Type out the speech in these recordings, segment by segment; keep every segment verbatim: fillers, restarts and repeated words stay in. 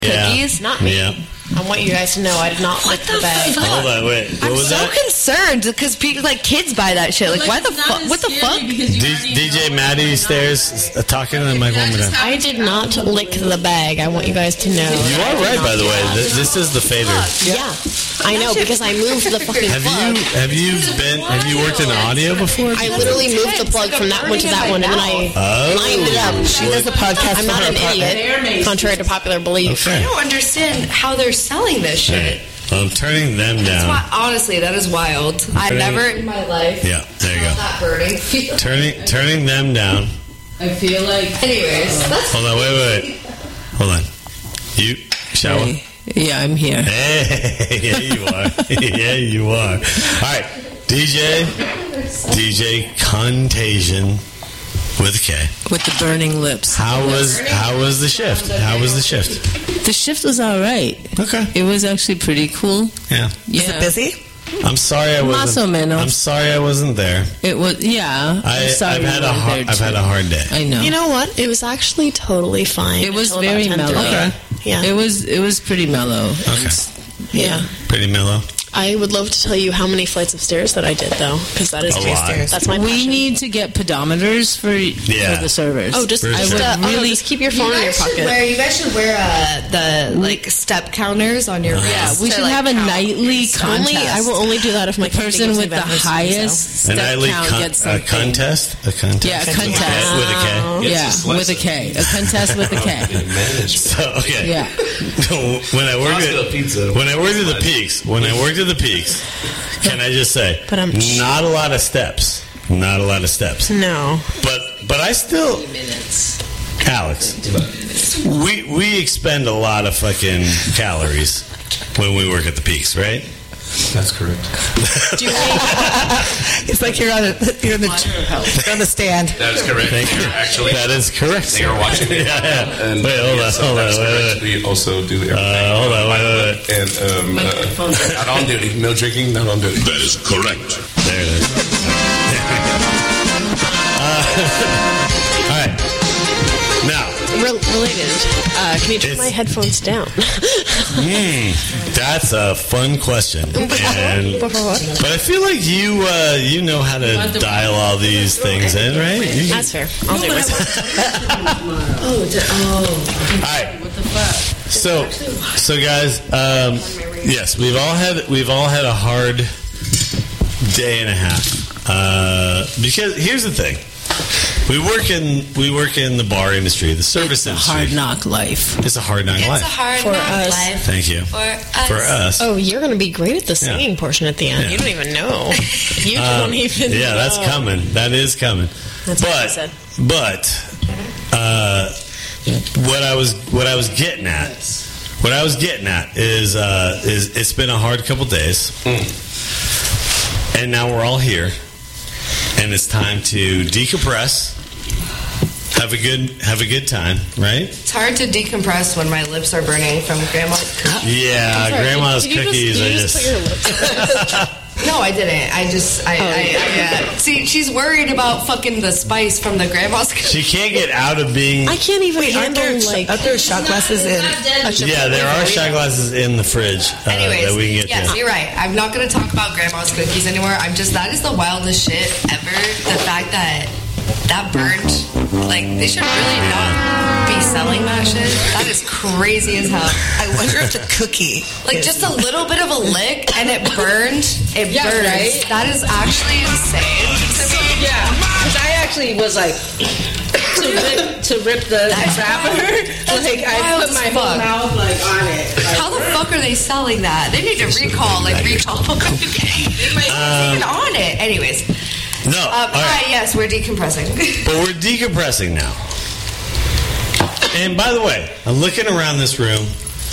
cookies? Yeah. Not me. Yeah. I want you guys to know I did not lick the, the bag. Fuck? Hold on, wait. What I'm was so that? concerned because people, like kids buy that shit. Like, Like, why the it's not fuck? as What the scary fuck? because you D- already DJ know Maddie what's going on. stairs uh, talking to the mic one more time. I did not lick the bag. I want you guys to know. You are right, by the way. Th- This is the fader. Yeah, I know because I moved the fucking Have plug. you have you been have you worked in audio before? I literally moved the plug from that one to that one, and then I Oh. lined it up. She does a podcast I'm for not her an apartment. idiot, contrary to popular belief. Okay. I don't understand how they're selling this shit. Well, I'm turning them That's down. why, honestly, that is wild. I've Turning- never in my life Yeah, there you go. felt that burning feel. Turning turning them down. I feel like. Anyways, that's Hold on, wait, wait, wait. Hold on. You shower. Hey. Yeah, I'm here. Hey, yeah, you are. yeah, you are. All right, D J, D J Contagion with a K. With the burning lips. How was how was the shift? How was the shift? The shift was all right. Okay. It was actually pretty cool. Yeah. Yeah. is it busy? I'm sorry I wasn't. Más o menos. I'm sorry I wasn't there. It was, yeah. I, I'm sorry I've had you a weren't hard, there, I've had too. a hard day. I know. You know what? It was actually totally fine. It was until about very ten thirty. mellow. Okay. Yeah. It was it was pretty mellow. Okay. Yeah. Pretty mellow. I would love to tell you how many flights of stairs that I did, though, because that is A my lot. stairs. That's my We passion. need to get pedometers for, Yeah. for the servers. Oh, just, For just, sure. uh, oh, really- just keep your phone in your pocket. wear, you guys should wear uh, the like step counters on your wrist. Yeah, we to, should like, have a count. nightly contest. Only, I will only do that if my the company person gives me with the benefits to do so. highest An step nightly count con- gets a something. contest. A contest. Yeah, a With a K? contest. With a K. Yeah, It's with a K. A contest with a K. So okay. Yeah. when I worked Frosted at pizza. when I worked at the Peaks, when I worked at the Peaks, can I just say, But I'm- not a lot of steps. Not a lot of steps. No. But but I still, Minutes. Alex, we we expend a lot of fucking calories when we work at the Peaks, right? That's correct. Do you hate It's like you're on a, you're on the you're on the stand. That is correct. Thank you. Actually, That is correct. they are watching me. Yeah, yeah. And Wait, hold on, yes, hold that on, is wait, correct. wait. We also do everything. Uh, hold on, wait, wait, wait. And um, uh, not on duty. No drinking, not on duty. That is correct. There it is. uh, all right. Now, Re- related? Uh, can you turn It's- my headphones down? hmm, that's a fun question. And, but I feel like you uh, you know how to dial all these things in, right? You- That's fair. I'll do it. Oh, d- oh. All right. So, so guys, um, yes, we've all had we've all had a hard day and a half. Uh, because here's the thing, we work in we work in the bar industry, the service It's a industry. hard knock life. It's a hard knock It's life. a hard For knock us. life. Thank you. For us. For us. Oh, you're going to be great at the singing portion at the end. Yeah. You don't even know. You don't Um, even yeah, know. that's coming. That is coming. That's what but I said. but uh, what I was what I was getting at, what I was getting at is uh, is it's been a hard couple days, and now we're all here, and it's time to decompress, have a good have a good time, right? It's hard to decompress when my lips are burning from grandma's cookies. Yeah, Sorry, grandma's did you cookies. Just, I did you just, just put your lips No, I didn't. I just, I, I, I uh, see, she's worried about fucking the spice from the grandma's cookies. she can't get out of being. I can't even Wait, aren't handle, there, like... aren't there shot glasses in? Yeah, there are shot glasses in the fridge uh, Anyways, that we can get yes, to. you're right. I'm not going to talk about grandma's cookies anymore. I'm just, that is the wildest shit ever. The fact that that burned, like, they should really not be selling that shit. That is crazy as hell. I wonder if the cookie. Like, is- just a little bit of a lick and it burned. It Yeah, burns. right? That is actually insane to me. Yeah, because I actually was like to rip, to rip the That's wrapper. That's Like I wild put my as whole fuck. mouth like on it. Like, How the fuck are they selling that? They need to recall, like recall. Even on it. Anyways, No, um, all all right. right. Yes, we're decompressing. But we're decompressing now. And by the way, I'm looking around this room.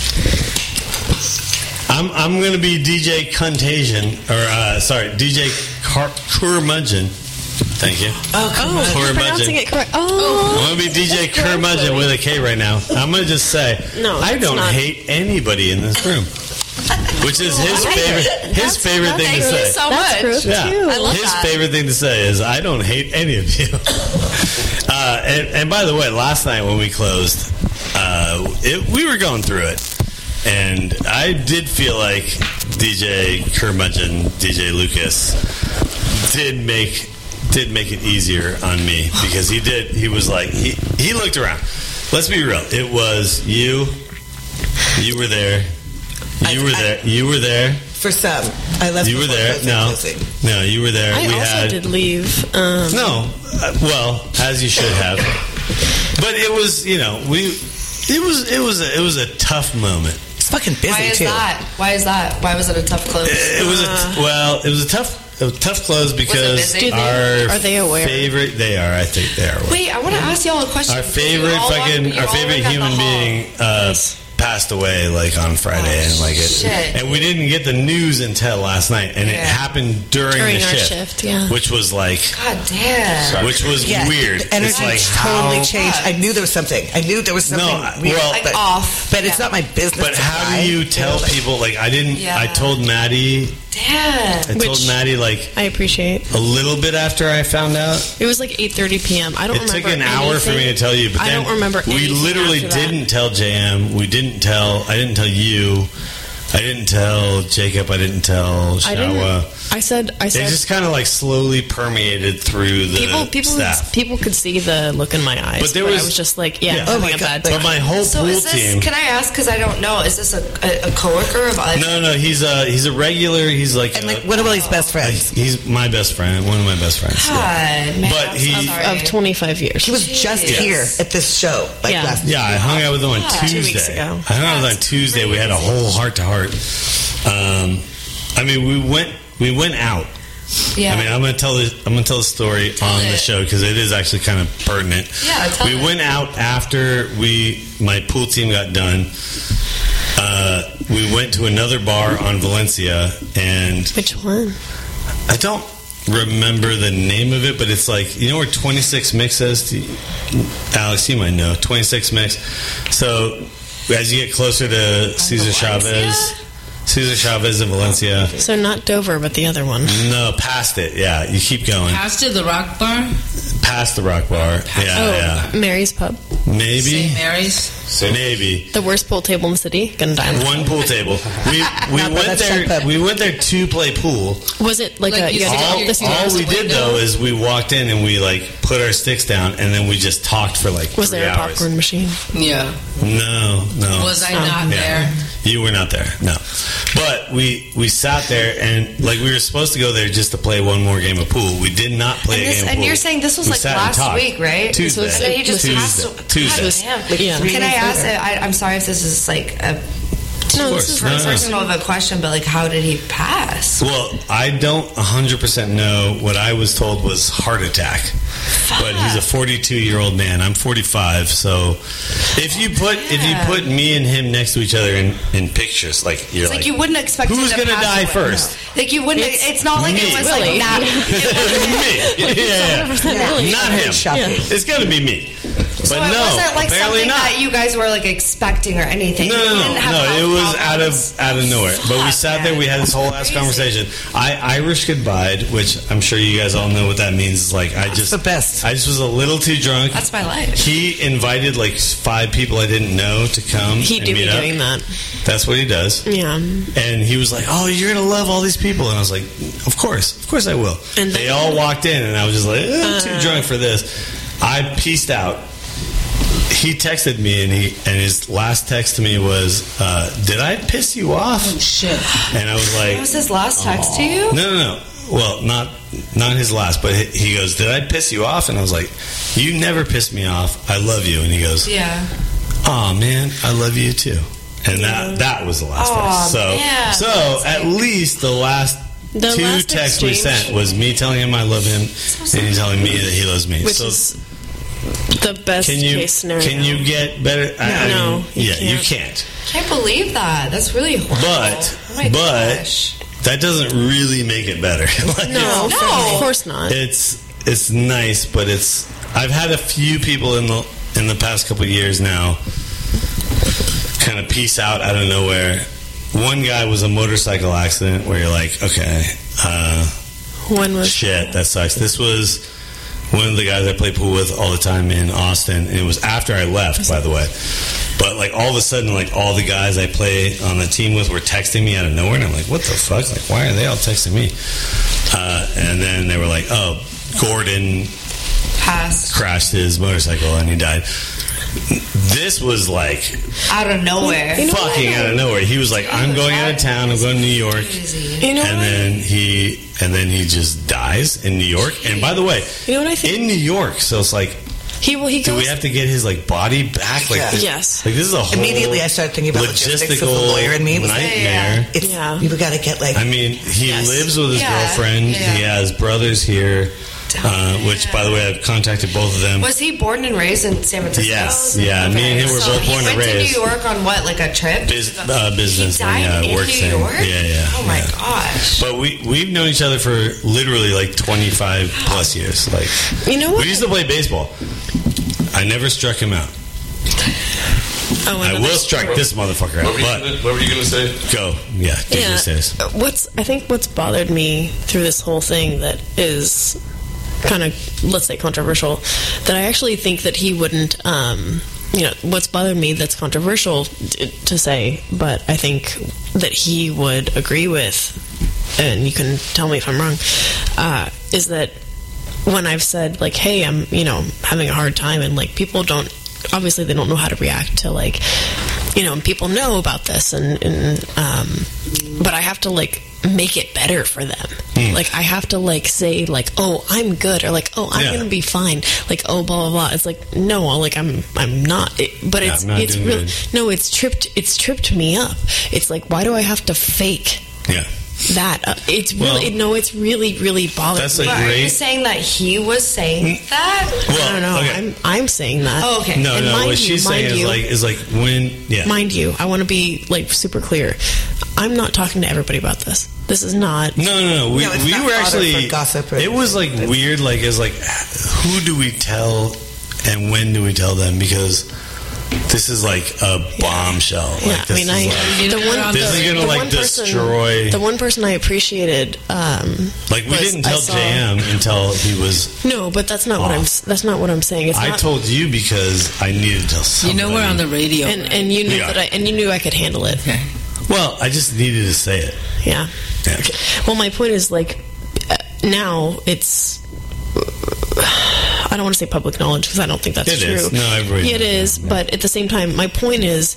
I'm I'm going to be D J Contagion, or uh, sorry, D J Car- Curmudgeon. Thank you. Oh, you're Curmudgeon. pronouncing it correct. Oh. I'm going to be D J Curmudgeon with a K right now. I'm going to just say, No, I that's don't not- hate anybody in this room. Which is his favorite his favorite thing to Thank you say. so That's much. gross, Yeah. too. I love His that. favorite thing to say is, I don't hate any of you. uh, and, and by the way, last night when we closed, uh, uh, it, we were going through it, and I did feel like D J Curmudgeon, D J Lucas, did make did make it easier on me because he did. He was like he he looked around. Let's be real. It was you. You were there. You I, were I, there. You were there. For some, I left. You were there. No, no, you were there. I we also had, did leave. Um, No, uh, well, as you should have. But it was, you know, we. It was, it was, a, it was a tough moment. It's fucking busy Why is too. that? Why is that? Why was it a tough close? It, it was a well. It was a tough, a tough close because busy? Do they- our are they aware? favorite. They are. I think they are. Aware. Wait, I want to ask y'all a question. Our You favorite all walk- fucking, you our all favorite look at the human hall. being uh, passed away like on Friday, Oh, and like it, shit. and we didn't get the news until last night, and it Yeah. happened during, During the our shift, shift, yeah. which was like, God damn. which was Yeah, weird. The energy It's like totally how, changed. I knew there was something. I knew there was something No, I- weird, well- Like but, off. but it's Yeah. not my business. But to how lie. do you tell know, like- people? Like I didn't. Yeah. I told Maddie. Damn. I told Which- Maddie like I appreciate. a little bit after I found out. It was like eight thirty p.m. I don't It remember took an hour for me anything. to tell you, but I then don't remember we anything literally after that. didn't tell J M. We didn't tell. I didn't tell you. I didn't tell Jacob. I didn't tell I didn't. Shawa. I said. I It said. just kind of like slowly permeated through the people, people, staff. people could see the look in my eyes, But there I was- was just like, yeah, Yeah. I'm Oh having my a God, bad like- But time. my whole So pool is this? team. Can I ask? Because I don't know. Is this a a, a coworker of? Like, No, no, he's a he's a regular. He's like, And a- like one of his best friends. he's my best friend. One of my best friends. God, yeah. man. But I'm he- so sorry. Of twenty-five years. He was just Jeez. here at this show. Like Yeah. last Yeah, I hung out with him on Yeah. Tuesday. Two weeks ago. I hung out with him on That's Tuesday. We had a crazy. whole heart to heart. Um, I mean, we went we went out. Yeah. I mean, I'm gonna tell this. I'm gonna tell the story on the it. show because it is actually kind of pertinent. Yeah, tell we it. went out after we my pool team got done. Uh, we went to another bar on Valencia, and Which one? I don't remember the name of it, but it's like, you know where twenty-six Mix is? Do you- Alex, you might know. twenty-six Mix. So as you get closer to Cesar Chavez, Cesar Chavez in Valencia. So not Dover, but the other one. No, past it. Yeah, you keep going. Past it, the Rock Bar, Past the Rock Bar. Yeah, oh, yeah. Mary's Pub. Maybe. Saint Mary's. Maybe. The worst pool table in the city. Gonna die. on One pool table. We we Not went bad, that's there. Chuck Pub. We went there to play pool. Was it like, Like a? you You had to said, get All, off the all stairs? we did though is we walked in and we like put our sticks down and then we just talked for like Was three there a hours. popcorn machine? Yeah. No, no. Was I not Yeah. there? You were not there, no. But we we sat there and like we were supposed to go there just to play one more game of pool. We did not play And, a this, game of and pool. you're saying this was We like sat and last talked. week, right? Tuesday. And then he just Tuesday. passed. Tuesday. God damn. Like Yeah. three Can I days ask? later. I, I'm sorry if this is like a No, course. this is No, no, no. personal of a question, but like, how did he pass? Well, I don't one hundred percent know. What I was told was heart attack. But he's a forty-two-year-old man. I'm forty-five, so if you put if you Yeah. put me and him next to each other in, in pictures, like you're It's like, you wouldn't expect who's him to gonna pass die away. first? Like you wouldn't. It's, It's not like me. it was Really? like that. It wasn't- me. Yeah, yeah, yeah. Not him. Shocking. It's gonna be me. But So it no, wasn't like apparently something not. that you guys were like expecting or anything. No, You no, didn't no, have no. health It was out problems. of out of nowhere. But we Fuck, sat there. man. We had this whole Crazy. ass conversation. I Irish goodbye, which I'm sure you guys all know what that means. It's like I just the best. I just was a little too drunk. That's my life. He invited like five people I didn't know to come. He and do be meet up. doing that. That's what he does. Yeah. And he was like, "Oh, you're gonna love all these people," and I was like, "Of course, of course I will." And they then- all walked in, and I was just like, eh, "I'm too Uh. drunk for this." I pieced out. He texted me, and he and his last text to me was, uh, "Did I piss you off?" Oh, shit. And I was like, What was his last text to you? "No, no, no. Well, not not his last, but he he goes, "Did I piss you off?" And I was like, "You never pissed me off. I love you." And he goes, Yeah. "Oh man, I love you too." And that that was the last Aw, text. So man. so at least the last The two last texts we exchange- sent was me telling him I love him and he telling me that he loves me. Which so is the best can you case scenario. can you get better? I, I No, mean, you yeah, you can't. can't. Can't believe that. That's really horrible. But oh my but gosh. that doesn't really make it better. Like, No, No. of course not. it's it's nice, but it's I've had a few people in the in the past couple of years now kind of peace out out of nowhere. One guy was a motorcycle accident where you're like, okay, uh, When was shit, that sucks. This was one of the guys I play pool with all the time in Austin, and it was after I left, by the way. But like all of a sudden, like all the guys I play on the team with were texting me out of nowhere, and I'm like, what the fuck? Like, why are they all texting me? Uh, and then they were like, oh, Gordon Passed. crashed his motorcycle and he died. This was like Out of nowhere. You know fucking what? out of nowhere. He was like, I'm going out of town. I'm going to New York. Crazy. You know And what? then he and then he just dies in New York. And by the way, You know what I think? in New York, so it's like, He will. He do goes. we have to get his like body back? Like, Yeah. this, Yes. like this is a whole Immediately I started thinking about logistics with the logistical lawyer and me. It was like, nightmare. It's, Yeah. we got to get like. I mean, he Yes. lives with his Yeah. girlfriend. Yeah. He has brothers here, uh, which, by the way, I've contacted both of them. Was he born and raised in San Francisco? Yes. Yeah, me and him were so both born he and went raised. to New York on what, like a trip? Bus- uh, business. He died and, yeah, in works New in- York? Yeah, yeah. Oh my yeah. gosh. But we we've known each other for literally like twenty-five plus years. Like, You know what? we used to play baseball. I never struck him out. Oh, I another- will strike this motherfucker What out. were, you But gonna, what were you gonna say? go, yeah, do Yeah. this is. What's I think what's bothered me through this whole thing that is kind of, let's say, controversial, that I actually think that he wouldn't. Um, you know, what's bothered me that's controversial t- to say, but I think that he would agree with, and you can tell me if I'm wrong, uh, is that when I've said like, hey, I'm, you know, having a hard time, and like people don't, obviously they don't know how to react to like, you know, and people know about this, and, and um, but I have to like make it better for them. Hmm. Like I have to like say like, oh, I'm good, or like, oh, I'm Yeah. gonna be fine. Like, oh, blah blah blah. It's like, no, like I'm I'm not. It, but Yeah, it's I'm not it's doing really good. no, it's tripped. It's tripped me up. It's like, why do I have to fake Yeah. that? Uh, it's Well, really no, it's really really bothered that's me. like But are you great. saying that he was saying that? Well, I don't know. okay. I'm I'm saying that. Oh, okay. No, And no. mind What you, she's mind saying is you- like is like when yeah. Mind you, I want to be like super clear. I'm not talking to everybody about this. This is not. No, no, no. We, No, it's we not were fodder actually. for gossip or- it was like weird. Like, it's like, who do we tell, and when do we tell them? Because this is like a bombshell. Like, Yeah, I this mean, I is like, the one This is gonna, the like, one person- destroy- the one person I appreciated. Um, like we was- didn't I tell saw- J M until he was. No, but that's not what I'm. Off. That's not what I'm saying. It's I not, told you because I needed to tell You somebody. know we're on the radio. and right? and you knew Yeah. that I and you knew I could handle it. Okay. Well, I just needed to say it. Yeah. Yeah. Well, my point is like uh, now it's. I don't want to say public knowledge because I don't think that's It true. is. No, everybody Yeah, it knows. is. But at the same time, my point is,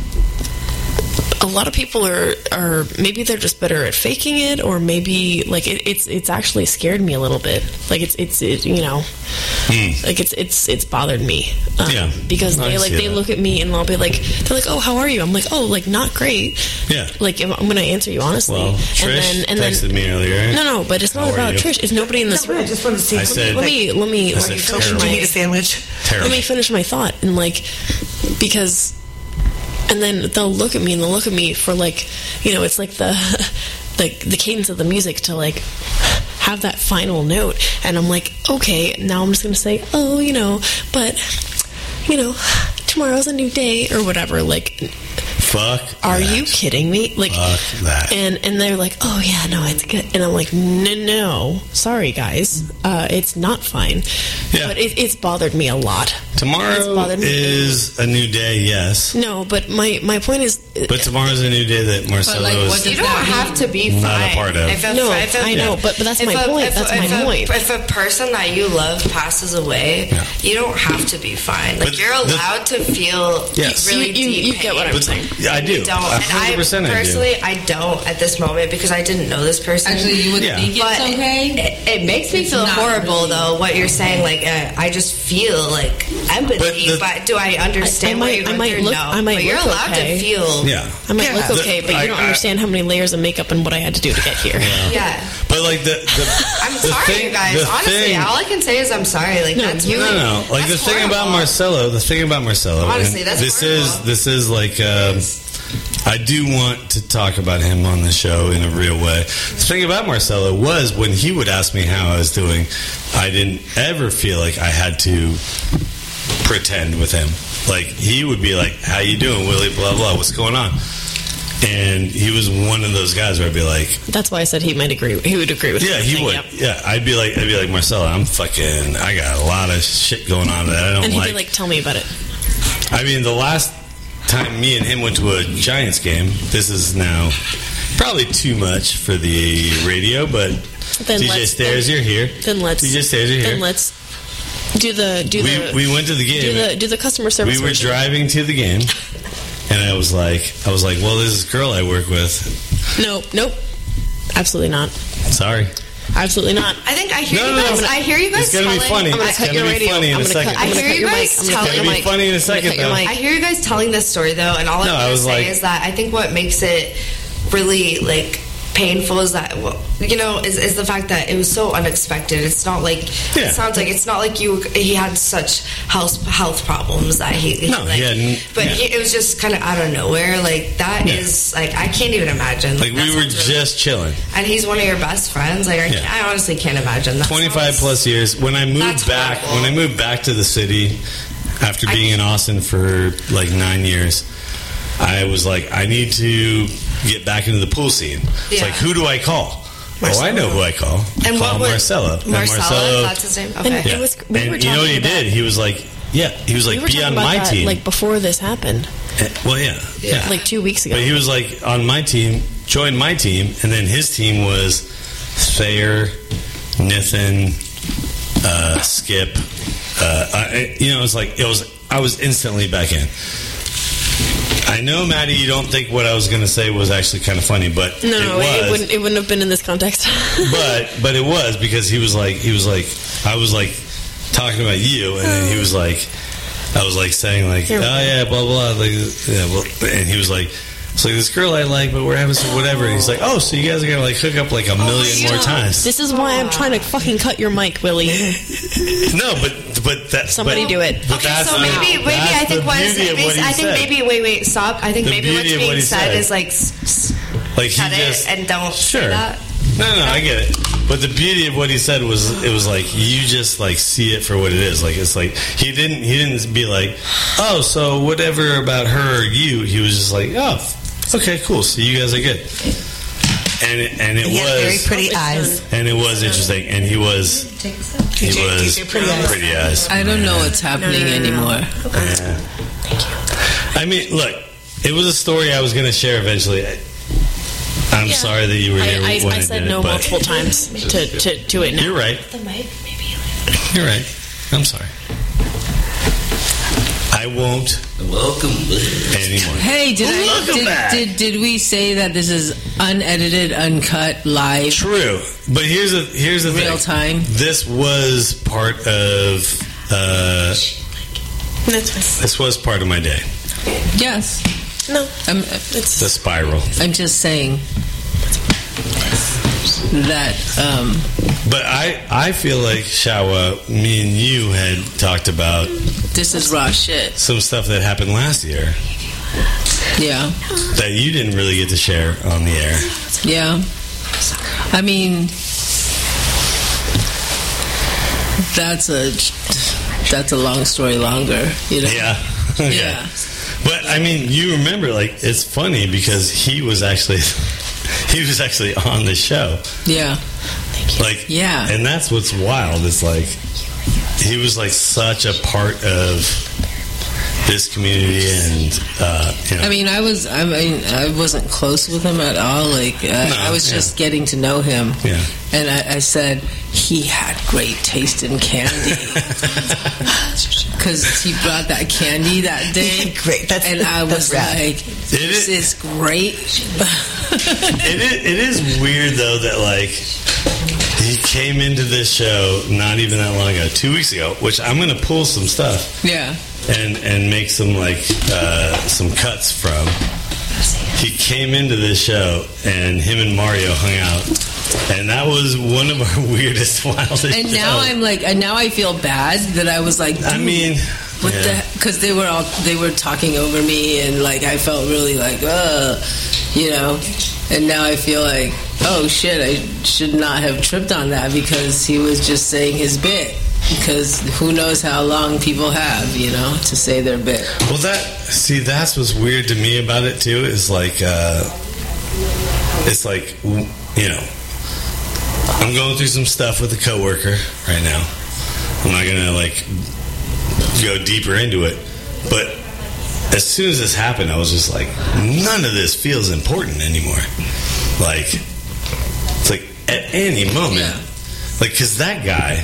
a lot of people are, are maybe they're just better at faking it, or maybe like it, it's it's actually scared me a little bit. Like it's it's it, you know, like it's it's it's bothered me. Um, Hmm. Yeah. because I they like see they that. look at me and they'll be like they're like, oh, how are you? I'm like, oh, like not great. Yeah. Like I'm going to answer you honestly. Well, Trish and then and then texted me earlier. no, no, but it's not How are about you? Trish. It's nobody in this No, room. I just wanted to see. I said- let me let me I let me said finish terrible. Do you need my a sandwich? Terrible. let me finish my thought and like because and then they'll look at me and they'll look at me for like you know it's like the like the cadence of the music to like have that final note and I'm like okay now I'm just gonna say oh you know but you know tomorrow's a new day or whatever like Fuck. are that. you kidding me like Fuck that. and and they're like oh yeah no it's good and I'm like no no sorry guys uh, it's not fine Yeah. but it, it's bothered me a lot. It's Tomorrow bothered me. is a new day, yes. No, but my, my point is, But tomorr's a new day that Marcelo like, what is. does You don't have to be fine. Not a part of. If a, No, if a- I know, but- but that's if my a- point. If, That's if my a, point. If a person that you love passes away, Yeah. you don't have to be fine. Like But you're the- allowed to feel Yes. really You- you- deep you get what pain. I'm saying. Yeah, I do. You don't. A And hundred I percent I do. personally, I don't at this moment because I didn't know this person. Actually, you would Yeah. think it's But okay. it, it makes me It's feel not horrible, really. though. What you're saying, like uh, I just feel like empathy, But but, the- do I understand I- I what might- you're I going might through? look- no, I might but you're look allowed okay. to feel. Yeah. I might Yeah. look The- okay, but I- you don't I- understand how many layers of makeup and what I had to do to get here. Yeah. But like the, the I'm the sorry, thing, you guys. the Honestly, thing, all I can say is I'm sorry. Like No, that's you- really, no, no. Like the that's thing about horrible. Marcelo, the thing about Marcelo. Honestly, and that's this horrible. is this is like. Um, I do want to talk about him on the show in a real way. The thing about Marcelo was when he would ask me how I was doing, I didn't ever feel like I had to pretend with him. Like he would be like, "How you doing, Willie? Blah blah. What's going on?" And he was one of those guys where I'd be like, That's why I said he might agree. He would agree with "Yeah, me. he saying, would. yep. Yeah, I'd be like, I'd be like Marcelo. I'm fucking. I got a lot of shit going on that I don't And he'd like. be like, "Tell me about it." I mean, the last time me and him went to a Giants game. This is now probably too much for the radio, but Then D J let's- Stairs, then- you're here. Then let's. D J Stairs, you're here. Then let's do the do we, the. we went to the do game. the do the customer service. We were version. driving to the game, and I was like, I was like, well, there's this girl I work with. No, nope, absolutely not. Sorry. Absolutely not. I think I hear No, you no, no. guys. I hear you guys It's gonna be telling. funny. I'm gonna It's cut gonna your be radio. funny in I'm a gonna second. cut. I'm I gonna hear cut you your guys mic. I'm gonna telling- cut your It'll be mic. funny in a I'm gonna second, cut your though. mic. I hear you guys telling this story though, and all I'm No, I gonna was say like- is that I think what makes it really like painful is that well, you know is, is the fact that it was so unexpected. It's not like Yeah. it sounds like it's not like you he had such health health problems that he, he No, like, he hadn't- but yeah. he, it was just kind of out of nowhere. Like that is Yeah. like I can't even imagine. Like, That we were sounds really- just chilling. and he's one of your best friends. Like I, Yeah. I honestly can't imagine that. twenty-five sounds- plus years. When I moved That's back, horrible. when I moved back to the city after being in Austin for like nine years, I was like, I need to get back into the pool scene. It's Yeah. like, who do I call? Oh, I know who I call. I And call what would- Marcelo. And Marcelo, Marcelo- that's his name. And Okay. yeah. it was. We and were you know what he talking about- did? He was like, yeah, he was like, we were be talking on about my that, team. like before this happened, Eh, well, yeah, yeah. like two weeks ago. But he was like on my team, joined my team, and then his team was Thayer, Nathan, uh, Skip. Uh, I, you know, it's like it was. I was instantly back in. I know, Maddie, you don't think what I was going to say was actually kind of funny, but no, it no, was. it wouldn't. It wouldn't have been in this context. but but it was because he was like he was like I was like talking about you, and then he was like I was like saying like You're oh yeah blah blah like yeah well, and he was like it's like this girl I like, but we're having some whatever, and he's like oh so you guys are gonna like hook up like a million more times. This is why I'm trying to fucking cut your mic, Willie. No, but but that Somebody but, do it. But Okay, that's so maybe, maybe that's I think the what is beauty of what he I think said. maybe wait wait stop. I think The maybe what's beauty of being what he said, said. is like s- s- like he cut just it and don't sure. say that. No, no, I get it. But the beauty of what he said was, it was like you just like see it for what it is. Like it's like he didn't, he didn't be like, oh, so whatever about her or you. He was just like, oh, okay, cool. So you guys are good. And it, and it He was had very pretty eyes. and it was interesting. And he was, he was pretty eyes. pretty eyes. I don't know what's happening anymore. Yeah. I mean, look, it was a story I was going to share eventually. I- I'm Yeah. sorry that you were here I, I, when I I said did no it, but multiple times to, to, to it now. you're right. The mic, maybe. You're right. I'm sorry. I won't Welcome. anymore. Hey, did I Welcome back. did, did did we say that this is unedited, uncut, live, True, but here's the here's the real thing. time? This was part of uh, That's this was part of my day. Yes, no. I'm It's The spiral. I'm just saying that. Um, But I I feel like Shawa, me and you had talked about this is raw shit. some stuff that happened last year Yeah, that you didn't really get to share on the air. yeah. I mean, that's a that's a long story longer. You know. Yeah. Yeah. But I mean, you remember, like, it's funny because he was actually he was actually on the show. Yeah. Like, Yeah. and that's what's wild. It's like he was like such a part of this community, and uh, you know, I mean, I was. I mean, I wasn't close with him at all. Like, uh, No, I was yeah. just getting to know him. Yeah. And I, I said he had great taste in candy because he brought that candy that day. Great. That's- and I was that's rad. like, "This is- is great." it is, it is weird though that like he came into this show not even that long ago, two weeks ago, which I'm going to pull some stuff Yeah. and and make some like uh, some cuts from. He came into this show and him and Mario hung out, and that was one of our weirdest, wildest. And now shows. I'm like, and now I feel bad that I was like, I "Dude, mean, what yeah. the?" Because they were all they were talking over me, and like I felt really like, uh, you know. And now I feel like, oh shit, I should not have tripped on that because he was just saying his bit. Because who knows how long people have, you know, to say their bit. Well, that see, that's what's weird to me about it too. Is like, uh, it's like, you know, I'm going through some stuff with a coworker right now. I'm not gonna like go deeper into it, but as soon as this happened, I was just like, none of this feels important anymore. Like, it's like at any moment, Yeah. like, because that guy,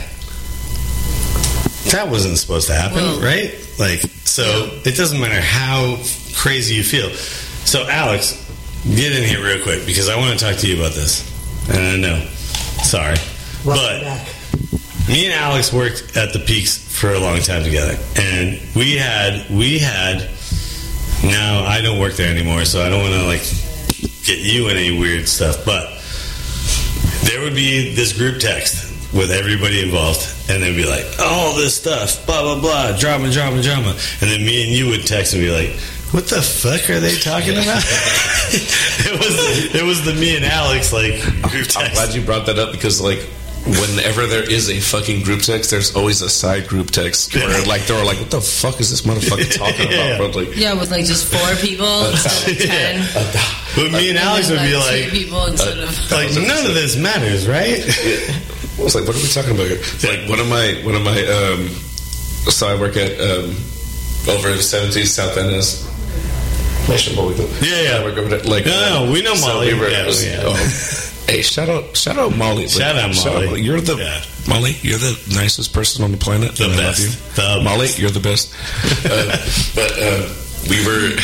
that wasn't supposed to happen, Well, right? Like, so it doesn't matter how crazy you feel. So, Alex, get in here real quick because I want to talk to you about this. And I know, sorry, Welcome but back. me and Alex worked at the Peaks for a long time together, and we had we had. Now I don't work there anymore, so I don't want to like get you in any weird stuff. But there would be this group text with everybody involved, and they'd be like, "All this stuff, blah blah blah, drama, drama, drama," and then me and you would text and be like, "What the fuck are they talking about?" it was it was the me and Alex like group text. I'm glad you brought that up because, like, whenever there is a fucking group text, there's always a side group text where, like, they're like, "What the fuck is this motherfucker talking Yeah. about?" Bro? Like, Yeah, with like just four people instead of ten. But me and Alex would be two like, people instead of. like none of this matters, right? I was like, "What are we talking about here?" Like, one of my one of my um, so I work at um, over in seventies South End is. Yeah, yeah. I work over there, like, No, no, we know so Molly. we were- Yeah, it was- yeah. oh, hey, shout out, shout out Molly. Shout out Molly. You're the Yeah. Molly. You're the nicest person on the planet. The and I love best. you. The Molly, best. you're the best. uh, but uh, we were,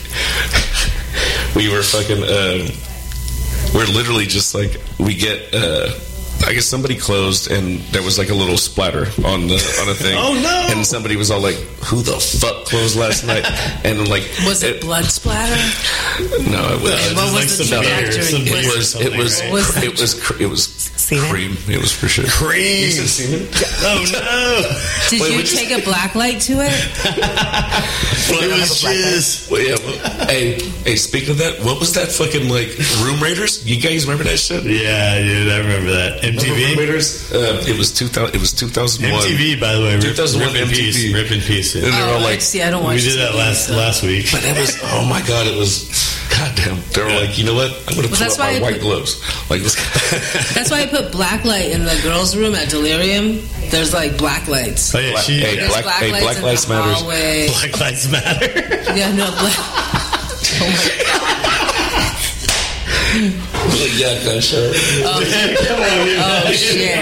we were fucking. Uh, we're literally just like we get. Uh, I guess somebody closed and there was like a little splatter on the on a thing. Oh, no. And somebody was all like, "Who the fuck closed last night?" And I'm like, Was it blood splatter? No, it was. Just What was like the some beer, trajectory? some It beer or was. It something, was. right? Was It was. cr- It was Semen? cream. It was for sure. cream. Semen? Oh no! Did Wait, you which is- take a black light to it? It was just. Well, yeah. Well, hey, hey. Speaking of that, what was that fucking like Room Raiders? You guys remember that shit? Yeah, dude, I remember that. M T Remember Room V. Raiders? Uh, it was two thousand. It was two thousand one. M T V, by the way, rip, two thousand one rip in M T peace, V. rip in peace. And they're all Oh, like, see, I don't watch We did that T V, last so- last week. but it was. Oh my god! It was. Goddamn. They were Yeah. like, you know what? I'm gonna Well, pull that's up my why I white put- gloves. Like this. That's why I put black light in the girls' room at Delirium. There's like black lights. Oh yeah, Black- she. hey, There's black- black hey, lights Black in Lives the Matters. hallway. Black Lives Matter. Yeah, no. Black. Oh my god. yeah, gosh. Sure. Oh, oh shit.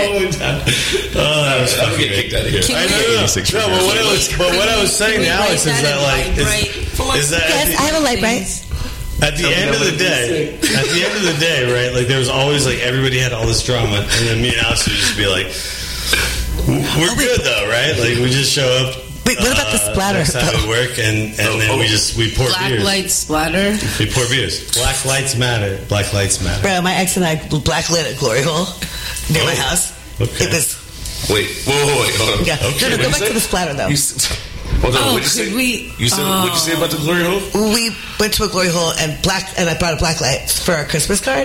Oh, that was I'm fucking gonna kick that here. Can I we- know. eighty-six No, but what I was, but what I was saying to Can we Alex write is that that in like, light is, is that at Yes, the- I have a light bright. At the end of the day, at the end of the day, right? Like there was always like everybody had all this drama, and then me and Alex would just be like, "We're good though, right?" Like we just show up. Wait, what about the uh, splatter, Next time though? we work, and and Oh, then we oh. just we pour Black beers. light splatter. We pour beers. Black lights matter. Black lights matter. Bro, my ex and I black lit a glory hole near my Oh, house. okay. It was, Wait, whoa, whoa, wait, hold on. yeah. Okay, no, no, what'd go you back say? to the splatter, though. You s- hold on, Oh, what'd you say? could we- You said, what'd you say about the glory hole? We went to a glory hole and black, and I brought a black light for our Christmas card.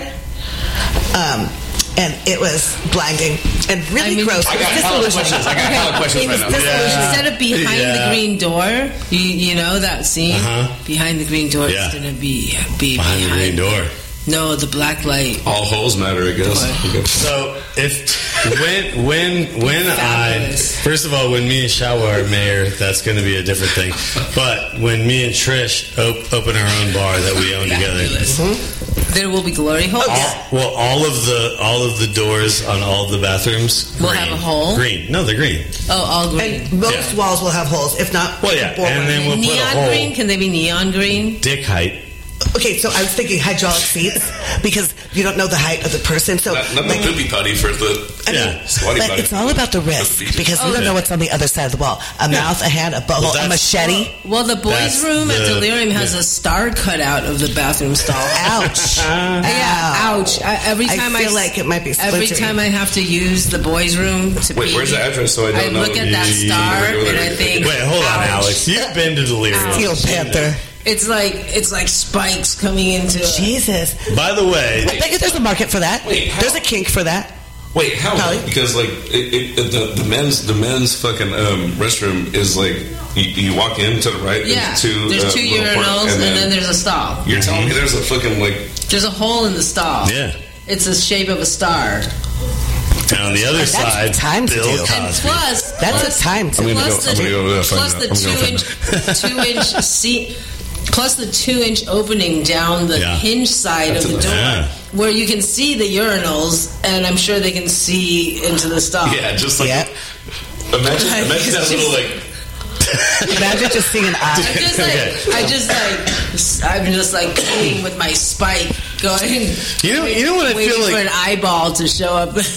Um, and it was blinding and really I mean- gross. I It was got hella disillusioning. questions. I got hella questions It was right now. disillusioning. Instead of behind Yeah. the green door, you, you know that scene? Uh-huh. Behind the green door, Yeah. it's going to be, be Behind the green door. No, the black light. All holes matter, I guess. Door. Okay. So if when when when I Fabulous. first of all when me and Shawa are mayor, that's going to be a different thing. But when me and Trish op- open our own bar that we own together, Fabulous. There will be glory holes. all, well, all of the all of the doors on all of the bathrooms Will green. have a hole? Green, no, they're green. Oh, all green. And most Yeah. walls will have holes, if not. Well, yeah, board and then one. we'll put a Neon hole. green? Can they be neon green? Dick height. Okay, so I was thinking hydraulic seats because you don't know the height of the person. So, Not, not like, the poopy potty for the I mean, Yeah. squatty but potty. it's all about the For risk beaches. because you Oh, don't know yeah. what's on the other side of the wall. A mouth, a hand, a butthole, Well, a that's- machete. Well, the boys' That's room at the- Delirium has yeah. a star cut out of the bathroom stall. Ouch! Yeah, ouch. I, every I time I, feel like it might be Every splintery. time I have to use the boys' room to Wait, pee, where's the address so I don't I know? look at that Yeah. star and I think, Wait, hold on, ouch. Alex. You've been to Delirium. Steel Panther. It's like it's like spikes coming into. it. Jesus. By the way, I bet you there's a market for that. Wait, how- There's a kink for that. Wait, how? Probably. Because like it, it, the the men's the men's fucking um, restroom is like you, you walk in to the right. Yeah, there's two, there's uh, two little port- urinals and then there's a stall. You're telling me there's a fucking like There's a hole in the stall. yeah. It's the shape of a star. And on the other That's side, time to Bill do. Cosby. And plus, That's plus, a time to- I'm gonna plus go- I'm the, gonna go over there, plus find the out. I'm two gonna inch, two inch seat, plus the two inch opening down the Yeah. hinge side That's of the a- door, yeah. where you can see the urinals, and I'm sure they can see into the stall. Yeah, just like Yep. imagine, imagine that little like. Imagine just seeing an I eye. just like, Okay. I just like, I'm just like peeing with my spike, going. You know, you know what I waiting feel for like. an eyeball to show up. Do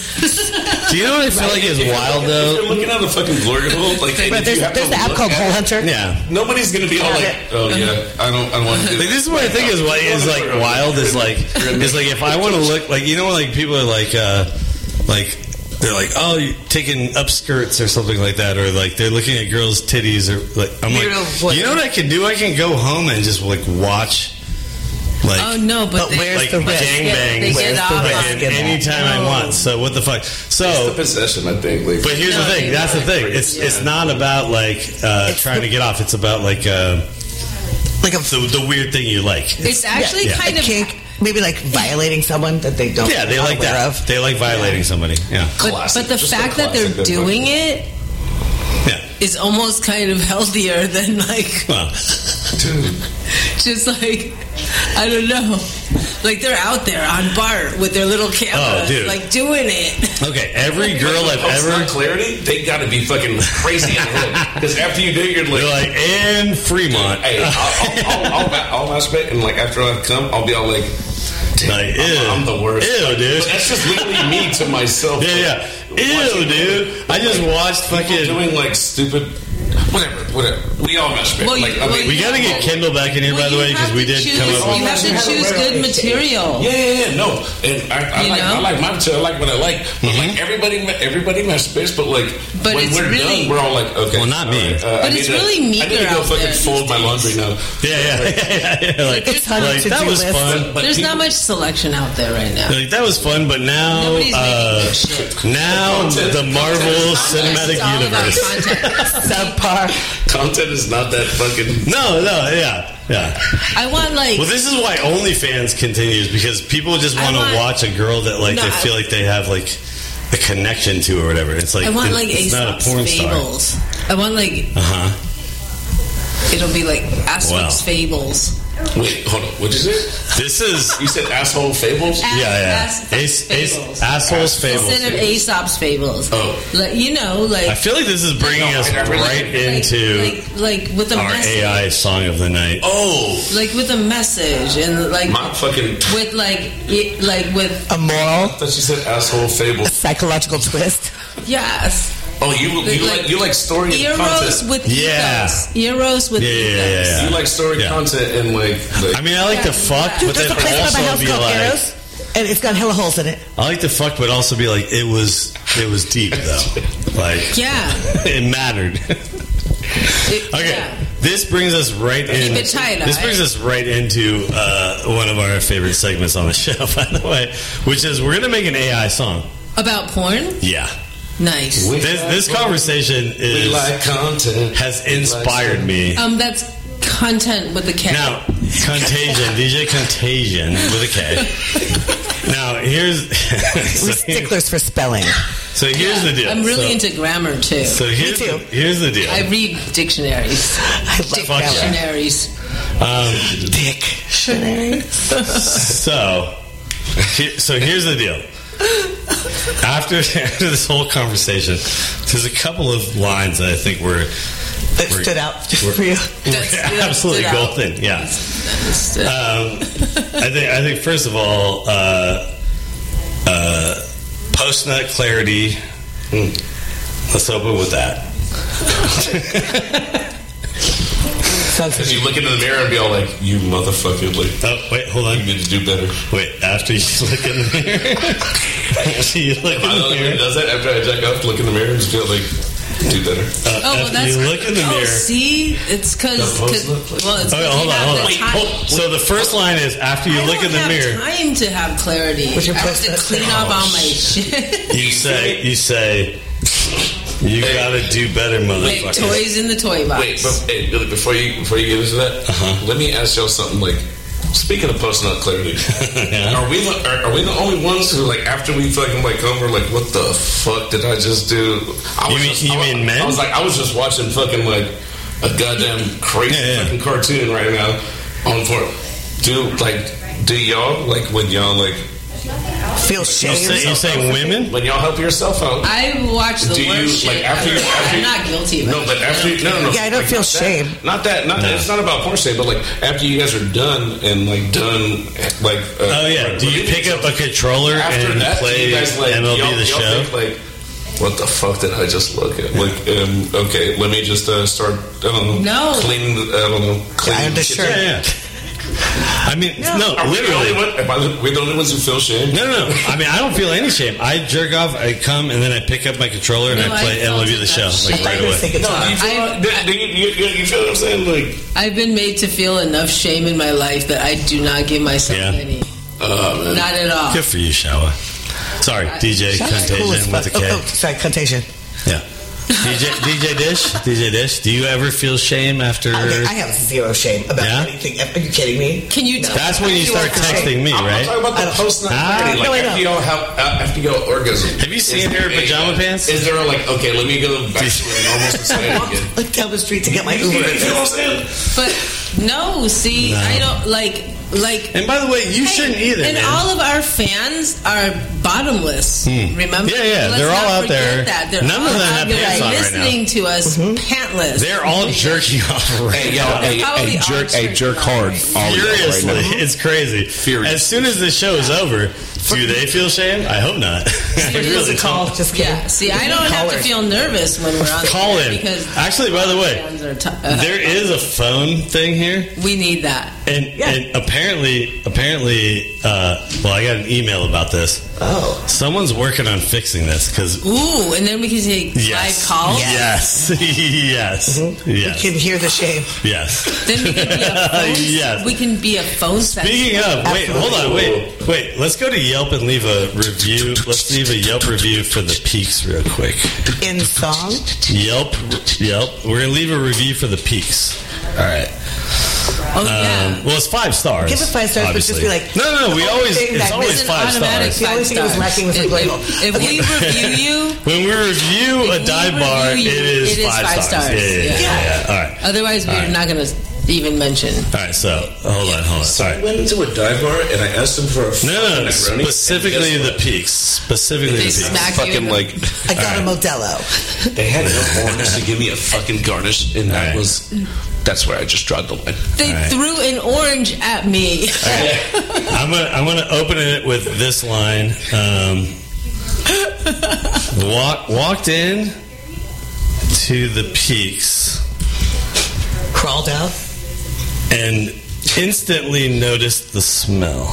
you know what I feel like is wild If you're though? looking at a fucking glory hole, like, and But if there's, you have there's to the app look called at Hole it, Hunter. Yeah. nobody's gonna be all like, oh yeah, I don't, I don't want to do Like, this. this is what I think is what is like wild is like is like if I want to look like you know like people are like uh like they're like oh you're taking upskirts or something like that or like they're looking at girls' titties or like I'm Weirdo like boy. you know what I can do I can go home and just like watch like Oh no, but, But they, where's like the risk? gangbangs They get off like, on and it. anytime I No. want. So what the fuck? It's the So possession, I think. Like, but here's No, the thing. they- That's the thing. It's Yeah. it's not about like uh, trying to get off. It's about like uh, Like a, the, the weird thing you like. it's actually Yeah. kind a of. kink, maybe like violating someone that they don't. Yeah, they are like aware that. Of. They like violating somebody. Yeah. But, Classic. but the Just a fact that they're classic, that doing fucking- it Yeah. is almost kind of healthier than like Well, dude, just like I don't know, like they're out there on BART with their little cameras, Oh, dude. like doing it. okay. Every girl I've post ever. on clarity, they gotta be fucking crazy in the head. Because after you do, you're like, They're like, and Fremont. hey, I'll, I'll, I'll, I'll, I'll masturbate, and like after I come, I'll be all like, damn, Like, ew. I'm, I'm the worst. Ew, Like, dude. But that's just literally me to myself. Yeah, yeah. Ew, Watching dude. I just watched people fucking. doing like stupid, whatever, whatever. We all masturbate. Well, like, you- I well, mean, We gotta get Kendall back in here, by Well, the you way, because have we to did choose- come up You with. have to choose good material. Yeah, yeah, yeah, no, and I, I You like know? I like my material. I like what I like, but Mm-hmm. like everybody, everybody masturbates. But like But when it's we're really- done, we're all like, okay. Well, not all me. right, uh, But I it's need to- really I need to meager go out fucking there fold these my days. laundry now. Yeah, yeah, yeah, yeah. Like, It's time like to that do was list. fun. But There's people- not much selection out there right now. Like, that was fun, but now, Nobody's making uh, good shit. now Content- the Marvel Cinematic It's all about Universe. content. Subpar. Content is not that fucking. No, no, yeah, yeah. I want like Well, this is why OnlyFans continues because people just I want to want- watch a girl that like No, they I- feel like they have like a connection to or whatever. It's like I want it- like it's not a Aesop's porn star. fables. I want like Uh huh. it'll be like Aesop's Wow. fables. Wait, hold on. What'd you say? This is You said asshole fables? As- yeah, yeah. Aesop's Ace, ace, fables. assholes fables. Instead of Aesop's fables. Oh. Like, you know, like I feel like this is bringing No, us I really- right like, into like, like with a our message, A I song of the night. Oh, like with a message, and like my fucking. I with like it, like with A moral, thought you said asshole fables. psychological twist. yes, Oh, you you like, you like story and Eros content. with Yeah. ethos. Eros with Yeah, yeah, yeah, ethos. yeah. You like story Yeah. content and like. like I mean, I like Yeah, to fuck, yeah. but There's then a place by my also house be called like, Arrows, and it's got hella holes in it. I like to fuck, but also be like, it was, it was deep though. Like, Yeah. it mattered. It- Okay, yeah. this brings us right in. it tight, this alright? brings us right into uh, one of our favorite segments on the show, by the way, which is we're gonna make an A I song. About porn. Yeah, Nice. We this like this porn. conversation We is like content. has We like inspired story. me. Um, that's content with a K. Now, Contagion, D J Contagion with a K. Now, here's We're so, sticklers for spelling. so here's the deal. I'm really so, into grammar too. So here's too. the, here's the deal. I read dictionaries. I love Fuck yeah. spelling. Dictionaries. Um, Dictionary. So, he- so here's the deal. After after this whole conversation, there's a couple of lines that I think were That We're- stood out just we're- for you. were That's- that absolutely stood out. golden. Yeah. That's, uh, Um, I think I think first of all, uh, uh, post nut clarity. Hmm. Let's open with that. Sounds Because you look into the mirror and be all like, "You motherfucker!" Like, Oh wait, hold on. you need to do better. Wait, after you look in the mirror, after you look If in I the look, mirror, does that after I jack off, look in the mirror and just feel like, do better. uh, oh, well, after that's you look in the oh, mirror. see, it's because The post-it? well, it's Okay, 'cause hold you on, have hold the on. Wait, time. hold- So the first line is after you I look in don't the have mirror, time to have clarity. With your I have post-it? to clean up all my shit. you say you say you Hey. gotta do better, Wait, motherfucker. toys in the toy box. Wait, but, hey, Billy, before you before you get into that, Uh-huh. let me ask y'all something like Speaking of post-nut clarity, Yeah. are we the, are, are we the only ones who, like, after we fucking like come, we're like, what the fuck did I just do? I You was mean- just, you I, was- mean men? I was like, I was just watching fucking like a goddamn crazy Yeah, yeah. fucking cartoon right now on for. Do like, do y'all like when y'all like Feel You shame. say, you saying women? when y'all help yourself out? I watch the Do you, worst like, shit. after you- after I'm you- not guilty of No, it. but after you, no, no, no. Yeah, I don't like, feel not that- shame. Not that. Not No. it's not about porn shame, but like after you guys are done and like done, like. Uh, Oh yeah. like, Do you relieving pick up a yourself, controller after and that, do play you guys, like, M L B y'all- The y'all Show? think, like, what the fuck did I just look at? Like, um, okay, let me just uh, start. I don't know. No. Cleaning. The, I don't know. Cleaning I'm the the kitchen. shirt. Yeah. yeah. I mean, no, Are we the only literally. one? Am I the, we're the only ones who feel shame? No, no, no. I mean, I don't feel any shame. I jerk off, I come, and then I pick up my controller and No, I I play M L B felt The it, Show that like shit. right I was away. thinking, No, do you, feel, I- do, do you, you, you, you feel what I'm saying? Like, I've been made to feel enough shame in my life that I do not give myself Yeah. any. oh man. Not at all. Good for you, Shawa. Sorry, D J That's cool as Contagion fuck. with a K. Oh, oh, sorry, contagion. Yeah. D J, D J Dish, D J Dish. Do you ever feel shame after? Okay, I have zero shame about Yeah? anything. Are you kidding me? Can you tell? That's when you start texting me, I'm, I'm right? talking about I the don't- post nut Ah, clarity. Like no, I after know. y'all have uh, after y'all orgasm. Have you seen is her there a, pajama uh, pants? Is there a, like okay? Let me go back to a normal society again. Look down the street to get my You Uber. know what I'm saying? But no, see, No. I don't like like. And by the way, you Hey, shouldn't either, And man. all of our fans are bottomless. Remember? Yeah, yeah, Let's they're all not out forget there. That. They're None of all them out have there pants on right listening to us pantless. They're all jerking off right Hey, yo, now. hey, Probably hey, all jerk, hey, jerking jerk off. hard. All Furiously, right now. it's crazy. Furiously. As soon as the show is over, do they feel shame? I hope not. I really Call, don't. just kidding. Yeah. See, I don't have to Caller. feel nervous when we're on Call the air in. because Actually, by the way, fans are t- uh, there is a phone thing here, we need that. and Yeah. and apparently, apparently, uh, well, I got an email about this. Oh. Someone's working on fixing this because Ooh, and then we can take yes, live calls. yes, yes, You yes, can hear the shame. yes. Then we can be a phone. Yes. We can be a phone. Speaking of, wait, hold on, wait, wait. Let's go to Yelp and leave a review. Let's leave a Yelp review for the Peaks real quick. In song? Yelp, Yelp. We're gonna leave a review for the Peaks. All right. Oh yeah. Um, well, it's five stars. Give it five stars, but just obviously. be like, no, no, no. We the always, thing it's that always It's an five automatic stars. The only five thing that was stars. lacking was the If- label. If, if we review you, When we review a we dive bar, it review you, is, it is five, five stars. stars. Yeah, yeah, yeah, Yeah. yeah, yeah. All right. otherwise we're All right. not going to even mention. All right. So hold on, hold on. So All I right. went into a dive bar and I asked them for a No, no, no. macaroni, Specifically and the guess Peaks. Specifically They the Peaks. smack what? you in Fucking the- like I got a Modelo. they had no orange to give me a fucking garnish, and that All right. was that's where I just draw the line. They All right. threw an orange at me. I'm gonna I'm gonna open it with this line. Um, walk, walked in to the Peaks Crawled out. and instantly noticed the smell,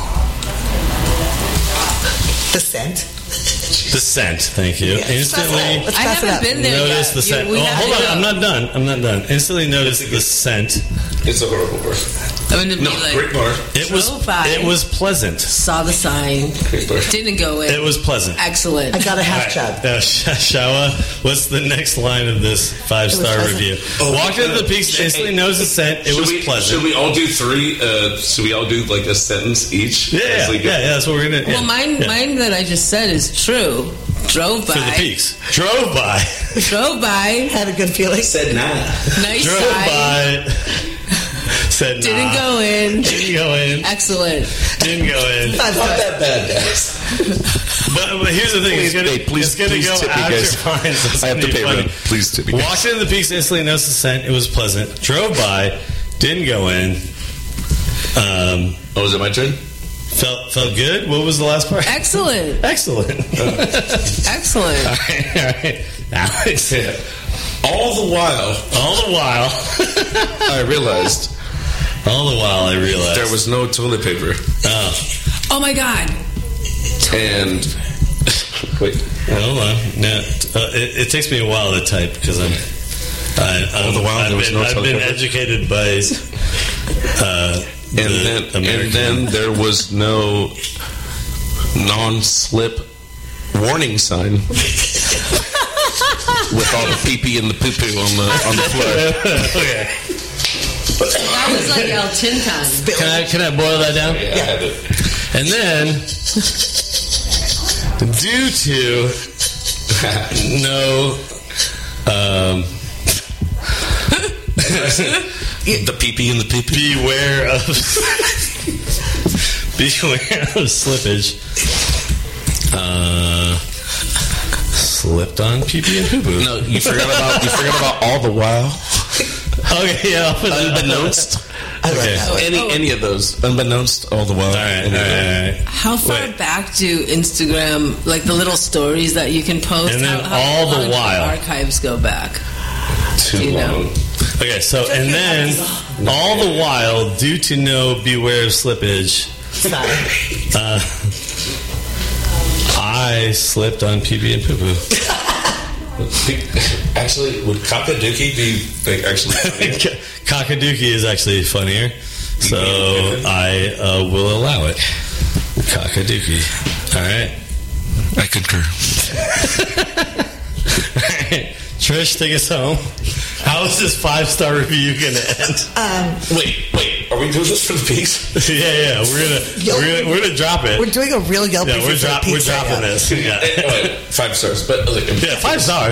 The scent. the scent. Thank you. Instantly Let's I pass it haven't up. been there noticed yet. the scent. You- we Oh, have hold to on, go. I'm not done. I'm not done. Instantly noticed the scent. It's a horrible word. I'm going to be No, like, great bar. It was Drove by. it was pleasant. saw the sign, Great bar. didn't go in. It was pleasant. Excellent. I got a All half right. chub. Now, Sh- Shawa, what's the next line of this five star pleasant. review? Oh, Walked into the Peaks, should- instantly hey, knows the scent. It should was we, pleasant. Should we all do three? Uh, should we all do like a sentence each? Yeah, As yeah, we go? yeah, yeah, that's what we're gonna. Well, yeah. mine, Yeah. mine that I just said is true. Drove by. For the Peaks, drove by, Drove by. Had a good feeling. Said nah. Nice drove guy. by. Said Didn't nah. go in. Didn't go in. Excellent. Didn't go in. Five Not stars. that bad, guys. But, but here's the thing: it's Please, gonna, hey, please- it's gonna please go tip me, after guys. fine. So it's I have gonna to be pay funny. rent. Please tip me, guys. Walked into the Peaks, instantly noticed the scent. It was pleasant. Drove by. Didn't go in. Um, Oh, is it my turn? felt felt good. What was the last part? Excellent. Excellent. Excellent. All right, all right. Alex, All the while, all the while, I realized all the while, I realized there was no toilet paper, Oh, Oh my God. and wait. hold on. No, uh, it, it takes me a while to type because I'm. I, I'm All the while, I've there was been, no I've toilet been paper? educated by. Uh, And the then, American. and then there was no non-slip warning sign with all the pee pee and the poo poo on the on the floor. Okay. That was like El Tintan. Can I can I boil that down? Yeah, I had it. And then, due to no, um, The pee-pee and the pee-pee. beware of beware of slippage. Uh, slipped on pee pee and poo poo. No, you forgot about you forgot about all the while. Okay, yeah. I'll put that- Unbeknownst. I like Okay. that one. Any any of those. Unbeknownst, all the while. All right, all Any of right, them. all right. How far Wait. back do Instagram, like the little stories that you can post, And then how, how all the long do while. archives go back? Too You know. long. Okay, so and then all the while, due to no beware of slippage, uh, I slipped on pee pee and poo poo. Actually, would Cockaduki be like actually funnier? Cockaduki is actually funnier, so I uh, will allow it. Cockaduki. All right. I concur. Trish, take us home. How is this five-star review going to end? Wait, wait. Are we doing this for the piece? yeah, yeah, we're gonna we're gonna we're gonna drop it. We're doing a real Yelp Yeah, review we're, for drop, the we're pizza dropping now. this. Yeah, Five stars, but like, yeah, five stars.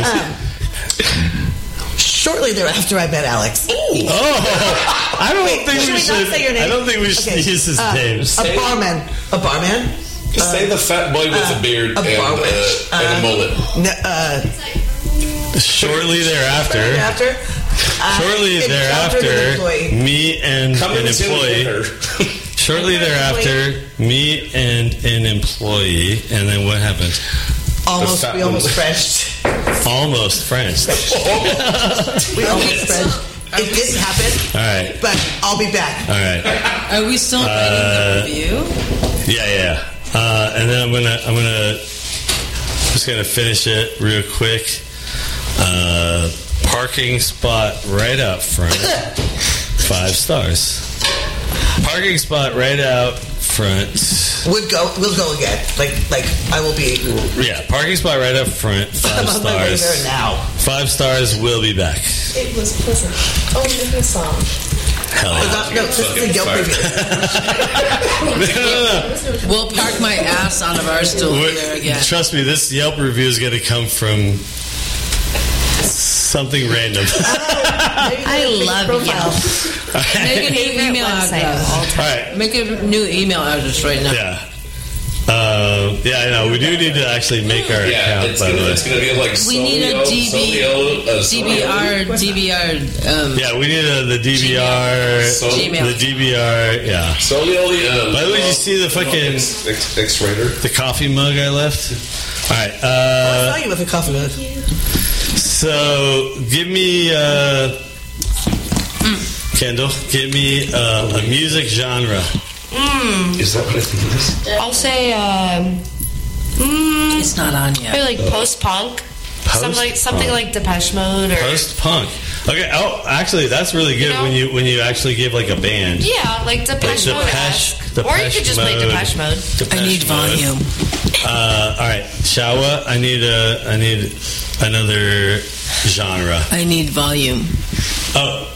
Shortly thereafter, I met Alex. Oh, I don't Wait, think should we we should. not say your name? I don't think we should Okay, use his uh, name. A barman. A barman? say the fat boy with a beard a and, bar uh, witch. and a Uh, mullet. No, uh, Shortly thereafter, thereafter? Uh, shortly encountered an thereafter, employee. me and Come an and sit with employee. her. Shortly thereafter, me and an employee, and then what happened? Almost, fat we almost one. Frenched. Almost French. We almost Frenched. It didn't happen, All right, but I'll be back. all right. Are we still writing the review? Yeah, yeah. Uh, and then I'm gonna, I'm gonna, just gonna finish it real quick. Uh, parking spot right out front, five stars. Parking spot right out front. Would go. We'll go again. Like, like I will be. Yeah, parking spot right up front, I'm five on my way there stars. now. Five stars. We'll be back. It was pleasant. Oh, look at the song. Hell Oh, yeah. no, no, this is a Yelp Fucking review. no, no, no. We'll park my ass on a bar stool Wait, here again. Trust me, this Yelp review is going to come from something random. I love Yelp. Make a new Favorite email website of address. all All time. right. Make a new email address right now. Yeah. Um, yeah, I know. We do need to actually make our Yeah, account, it's by gonna, the way. it's gonna be like We need a Solio- D B Solio- uh, D B R, D B R, um, Yeah, we need uh, the D B R. So- Gmail. The D B R, yeah. Solio, um, By the way, did you see the fucking- X, X, X-Rater? The coffee mug I left? All right. I Uh, saw you with a coffee mug. so, give me, uh, Kendall, give me uh, a music genre. Is that what it is? I'll say, um, mm, it's not on yet. maybe like post-punk. Some like, something like Depeche Mode or... Post-punk. Okay, oh, actually, that's really good You know? when you when you actually give like a band. Yeah, like Depeche Like Mode. Depeche- Or you Depeche could just play Mode. Depeche Mode. Depeche I need Mode. volume. Uh, all right, Shawa, I need a, I need another genre. I need volume. Oh,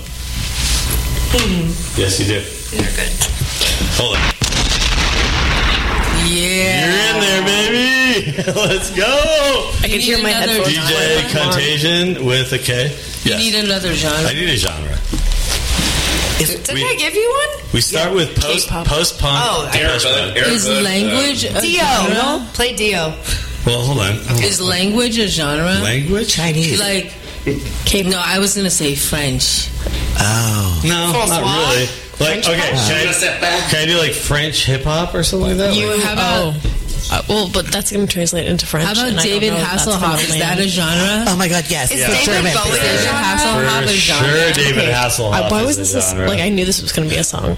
yes, you do. You're good. Hold on, Yeah. you're in there, baby. Let's go. I can need hear my another headphones. D J Contagion with a K. You Yes. need another genre. I need a genre. Did We- I give you one? We start with post K-pop. post punk. Oh, I- Eric Bud, Eric Is Bud, language a Dio. genre? Play Dio. Well, hold on. Is language a genre? Language? Chinese. Like, no, I was gonna say French. Oh. No, not François? really. Like, okay, can I, can I do like French hip hop or something like that? You Like- how about Uh, well, but that's going to translate into French. how and about I don't David know if that's Hasselhoff? gonna Is land. that a genre? Oh my God, yes. Is For David German. Bowie a David genre? Hasselhoff For is genre. sure, David Okay. Hasselhoff Uh, why is was a this, this genre. like I knew this was going to be a song.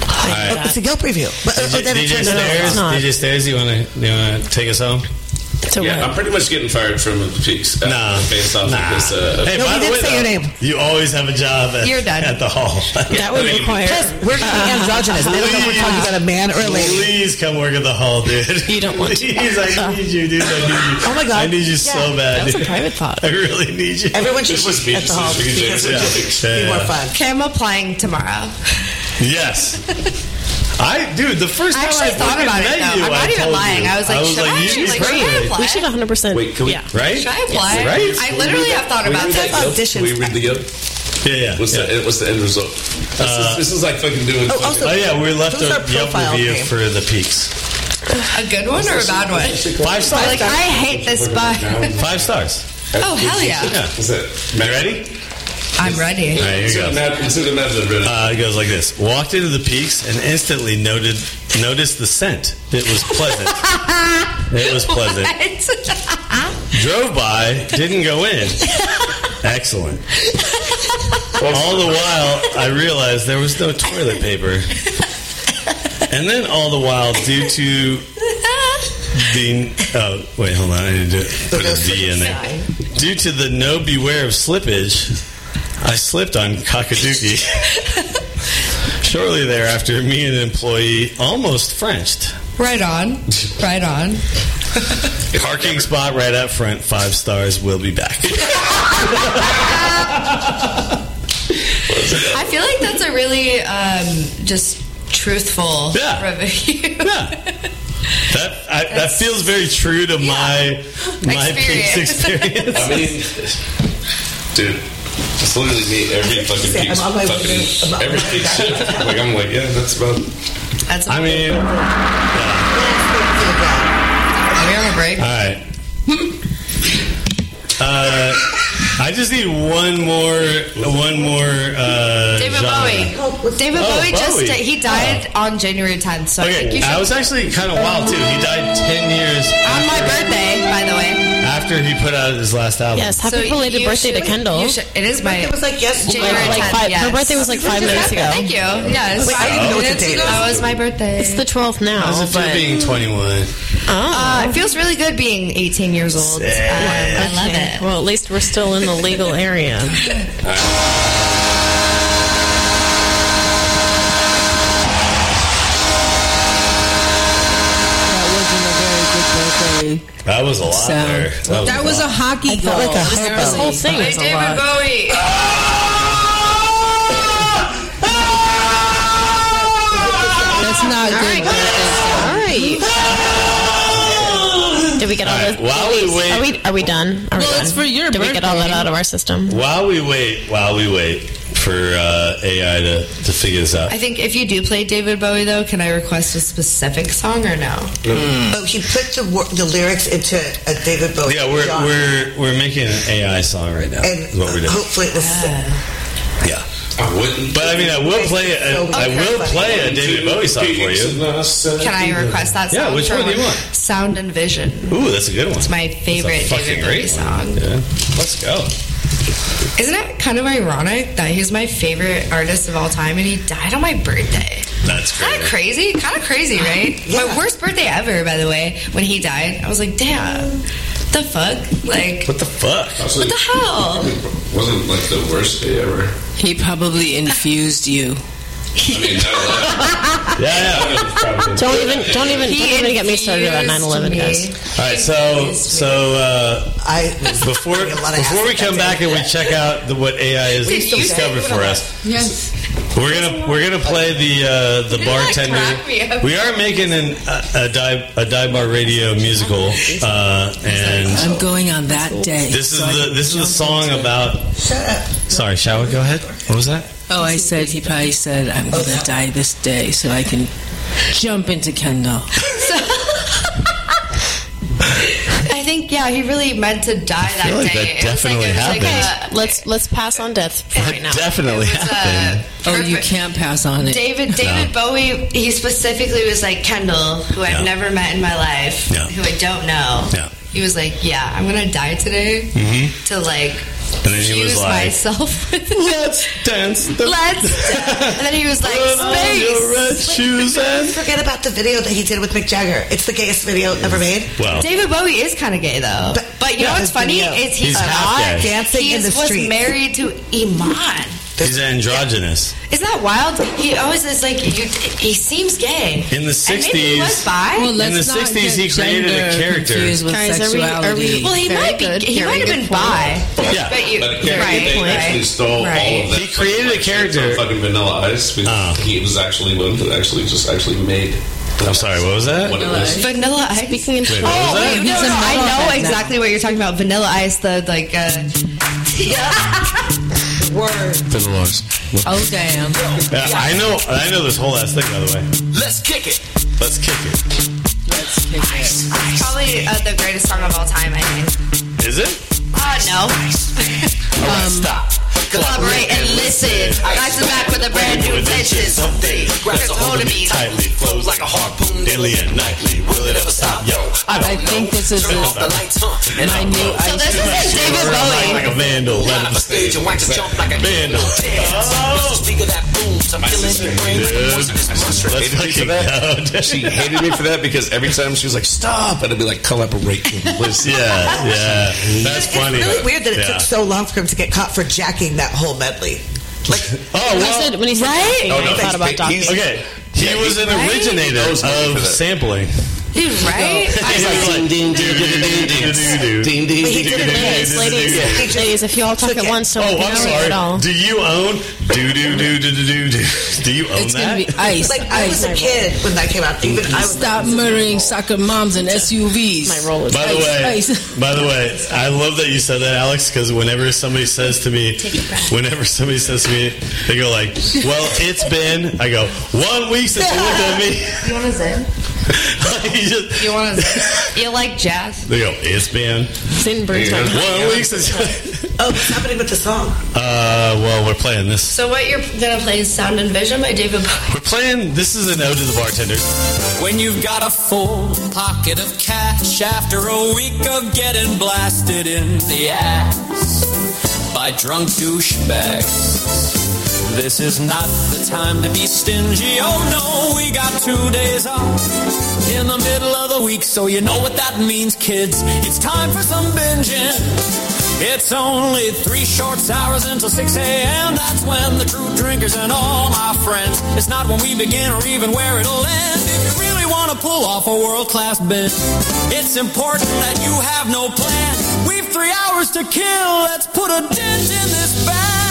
Oh, it's a Yelp review. But, uh, D J, then D J it's no, no, Stairs, it's not. D J Stairs, you want to you want to take us home? To Yeah, what? I'm pretty much getting fired from the Peaks. Uh, Nah. Based off Nah. of this. Uh, Hey, No, by he the didn't way, say your though, name. you always have a job at, You're done. at the hall. That would require. We're going to be androgynous. They don't know if we're talking about a man or a lady. Please come work at the hall, dude. You don't want to. Please, I need you, dude. I need you. Oh my God. I need you so Yeah. bad. That was a dude. private thought. I really need you. Everyone should This was be at the hall Beaches, because Beaches, it'll Beaches. be Yeah. more fun. Okay, I'm applying tomorrow. Yes. I, dude, the first I time actually I thought fucking about it, met though. you, I'm not I even told lying. you. I was like, should I you actually, should like, should I really- apply? We should one hundred percent. Wait, can we- Yeah. Right? Should I apply? Right? I literally have thought about Can we read this. the Can we read the Yelp? Yeah, yeah. What's, yeah. the, what's the end result? This, is, this is like fucking doing. Oh, fucking- also- Oh, yeah, we left Who's a our Yelp profile review name? for the Peaks. A good one or a bad one? Five stars. Like, I hate this spot. Five stars. Oh, hell yeah. Yeah. What's that? You ready? I'm ready. All right, here you go. Consider the method of it. Uh, it goes like this. Walked into the Peaks and instantly noted noticed the scent. It was pleasant. It was pleasant. Drove by, didn't go in. Excellent. All the while, I realized there was no toilet paper. And then all the while, due to the... Oh, wait, hold on. I need to put a V in there. Due to the no beware of slippage, I slipped on Cockaduki. Shortly thereafter, me and an employee almost Frenched. Right on. Right on. Parking spot right up front, five stars, we'll be back. I feel like that's a really um, just truthful Yeah. review. Yeah. That I, that feels very true to my my Peaks Experience. experience. I mean, dude, it's literally me every fucking Say, Peaks. I'm on my way Fucking, to- I'm on every my way Peaks shit. Like, I'm like, yeah, that's about. That's I mean, all Are we on a break? right. Uh, I just need one more, one more. Uh, David genre. Bowie. David Oh, Bowie just Bowie. he died on January tenth. So I think Okay, you should. I was actually kind of wild too. He died ten years on my after, birthday, by the way. after he put out his last album. Yes, happy So belated you birthday to should- Kendall. you should- It is my. It was like yesterday. January Like tenth, five, yes. Her birthday was like five minutes ago. Thank you. Yes. Wait, I didn't know what the date is. That was my birthday. It's the twelfth now. How's it feel but- being twenty-one? Uh, it feels really good being eighteen years old. Um, I love Okay. it. Well, at least we're still in the legal area. That was a lot So- there. That, That was a hockey goal. like a This hobo. whole thing Hey, is a David lot. Bowie. That's not good. All right. Did we get all, All right, the? while we wait- are we are we done? Are we Well, done? it's for your Did we get all that birthday. out of our system? While we wait, while we wait for uh, A I to, to figure this out. I think if you do play David Bowie, though, can I request a specific song or no? Oh, he put the, wor- the lyrics into a David Bowie. Yeah, we're genre. we're we're making an A I song right now. and Is what we're doing. hopefully it was. Yeah, I wouldn't. but I mean, I will play a, I will play a David Bowie song for you. Can I request that song? Yeah, which for one do you want? Sound and Vision. Ooh, that's a good one. It's my favorite That's a fucking David Bowie great song. one. Yeah, let's go. Isn't it kind of ironic that he's my favorite artist of all time and he died on my birthday? That's Kind of great. crazy? Kind of crazy, right? Yeah. My worst birthday ever, by the way, when he died. I was like, damn, the fuck? Like, What the fuck? what the hell? Wasn't like the worst day ever. He probably infused you. I mean, nine eleven. Yeah, yeah. Don't even don't even He don't even get me started about nine eleven, infused guys. All right, so so uh, I was before getting a lot of before we acid come that back day. and we check out the, what A I has Wait, you discovered said- for us, Yes. we're gonna we're gonna play the uh, the Did it, like, bartender. crack me up? We are making an, a, a dive a dive bar radio musical, uh, and I'm going on that day. this is so I the can this is the jump song into- about. Shut up. Sorry, shall we go ahead? What was that? Oh, I said he probably said I'm gonna die this day, so I can jump into Kendall. I think, yeah, he really meant to die that feel like day. that It was definitely it was happened. a- Let's let's pass on death for right now. Definitely it was a happened. Oh, you perfect- can't pass on it. David David Bowie, he specifically was like, Kendall, who I've Yeah. never met in my life, Yeah. who I don't know. Yeah. He was like, yeah, I'm going to die today Mm-hmm. to like And then he was Excuse like, myself. let's dance. The- Let's. And then he was like, Put on your red space. shoes and... Forget about the video that he did with Mick Jagger. It's the gayest video ever made. Well, David Bowie is kind of gay though. But- But, you yeah, know what's his funny video. is he's, He's half not gay. Dancing he in the was streets. married to Iman. he's androgynous. Isn't that wild? He always is like you. He seems gay. In the And maybe he was sixties... bi. Well, let's In the not sixties, get he created a gender character. confused with Guys, are we- are sexuality. we- well, he Very might be. good. He Very might have good been point. bi. Yeah. But you, But you're right. they actually right. stole Right. all of that. He created a character- Fucking Vanilla Ice. Because Oh. He was actually one that actually just actually made. I'm sorry, what was that? What it was. Vanilla Ice. Speaking in Wait, tongues. what was Oh, that? wait, no, He's no, a I know metalhead now. exactly what you're talking about. Vanilla Ice, the like. Uh, Word. Vanilla Ice. Oh, damn. Yeah, I know I know this whole ass thing, by the way. Let's kick it. Let's kick it. Let's kick it. probably uh, the greatest song of all time. I think. Is it? Uh, no. Um, stop. Collaborate and listen. Nice and back with a brand new invention. Something grabs a hold of me tightly, flows like a harpoon daily and nightly. Will it ever stop? Yo, I don't I think know. this is Turn a- off the lights, huh? And I I'll knew go. I So this should- is David Bowie. Like a vandal, let him stage and wax a jump like a vandal. Oh, Speak of that boom, I'm My feeling sister your brain like a dude. poisonous Let's mushroom. hated me for fucking that. go. She hated me for that because every time she was like, stop, and I'd be like, collaborate and listen. Yeah, yeah, that's funny. It's really weird that it Yeah. took so long for him to get caught for jacking that whole medley. Like, Oh When he well. said, when he said Right? docking, Oh, no, I thought about he's- docking. he's- Okay, he Yeah, was he- an right? originator He knows money for of that. sampling. Dude, right? He was like, ding, ding, do, do, do, do, do, do. Ding, ding, But he ding, did it ding, again. ding, ding, Ladies, ding. ladies, ladies, if you all talk Took at it. once, don't Oh, get I'm married at all. sorry. Do you own? Do do do do do do do. Do you own It's gonna that? be ice. like I was ice. a kid when that came out. Even I was Stop murdering soccer moms and S U Vs. My role is By the Ice, way, ice. by the way, I love that you said that, Alex, because whenever somebody says to me, whenever somebody says to me, they go like, "Well, it's been," I go, "one week since you looked at me." You want a Zen? You just- You want a Zen? You like jazz? they go, "It's been Sin burns my mind. one week since." oh, what's happening with the song? Uh, well, we're playing this. So what you're gonna play is Sound and Vision by David Bowie. We're playing. This is an ode to the bartenders. When you've got a full pocket of cash after a week of getting blasted in the ass by drunk douchebags. This is not the time to be stingy. Oh no, we got two days off in the middle of the week, so you know what that means, kids. It's time for some binging. It's only three short hours until six a.m. That's when the true drinkers and all my friends. It's not when we begin or even where it'll end. If you really want to pull off a world-class binge, it's important that you have no plan. We've three hours to kill. Let's put a dent in this bag.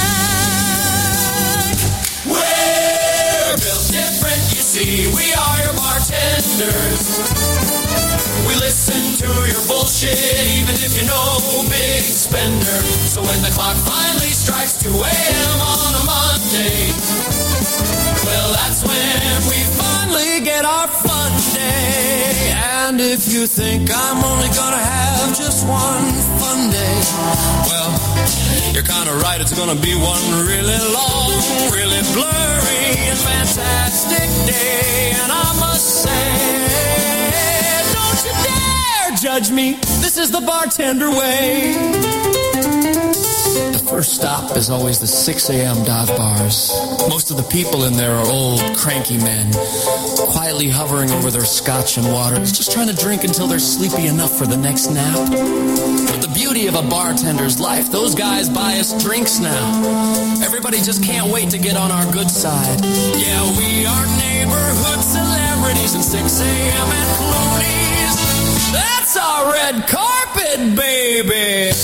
We're built different, you see. We are your bartenders. We listen to your bullshit, even if you're no big spender. So when the clock finally strikes two a.m. on a Monday, well, that's when we finally get our fun day. And if you think I'm only gonna have just one fun day, well, you're kinda right, it's gonna be one really long, really blurry and fantastic day. And I must say, don't you dare judge me, this is the bartender way. The first stop is always the six a.m. dive bars. Most of the people in there are old, cranky men, quietly hovering over their scotch and waters, just trying to drink until they're sleepy enough for the next nap. But the beauty of a bartender's life, those guys buy us drinks now. Everybody just can't wait to get on our good side. Yeah, we are neighborhood celebrities in six a.m. at Clooney's. That's our red carpet, baby.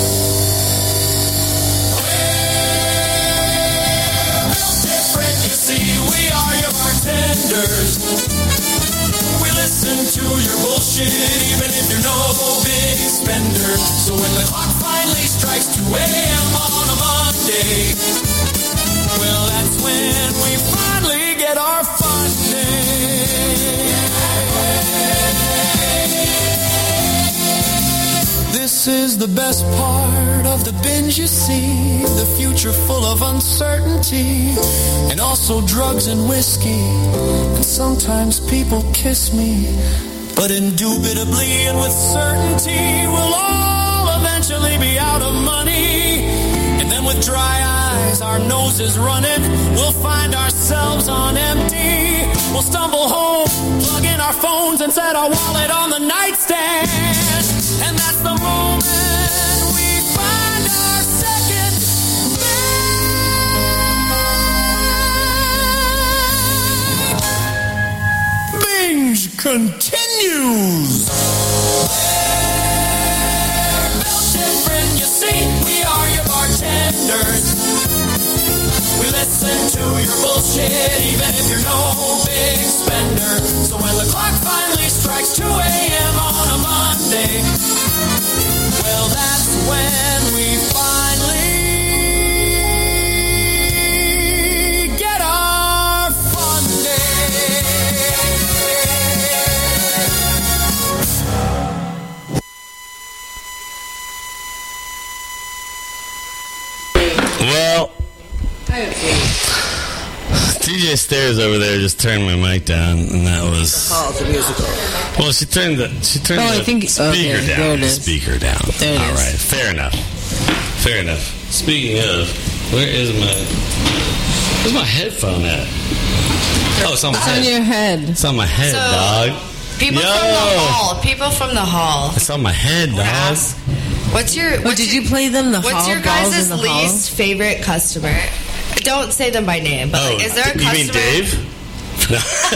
We are your bartenders. We listen to your bullshit, even if you're no big spender. So when the clock finally strikes two a.m. on a Monday, well, that's when we finally get our fun day. This is the best part of the binge, you see. The future full of uncertainty, and also drugs and whiskey, and sometimes people kiss me. But indubitably and with certainty, we'll all eventually be out of money. with dry eyes, our noses running. We'll find ourselves on empty. We'll stumble home, plug in our phones, and set our wallet on the nightstand. And that's the moment we find our second bag. Binge continues. We're built different, you see. We are your bartenders. We listen to your bullshit, even if you're no big spender. So when the clock finally strikes two a.m. on a Monday, well, that's when we finally get our fun day. Well, D J Stairs over there just turned my mic down, and that was. Oh, the musical. Well, she turned the she turned Oh, I the think- speaker okay, down. there it is. Speaker down. There it All is. right, fair enough. Fair enough. Speaking of, where is my where's my headphone at? Oh, it's on my It's head. on your head. It's on my head, So, dog. People Yo. from the hall. People from the hall. It's on my head, dog. Ask, what's your Oh, what's did your, you play them the What's hall your balls guys' in the hall? least favorite customer? Don't say them by name, but Oh, like, is there a you customer? mean Dave? No.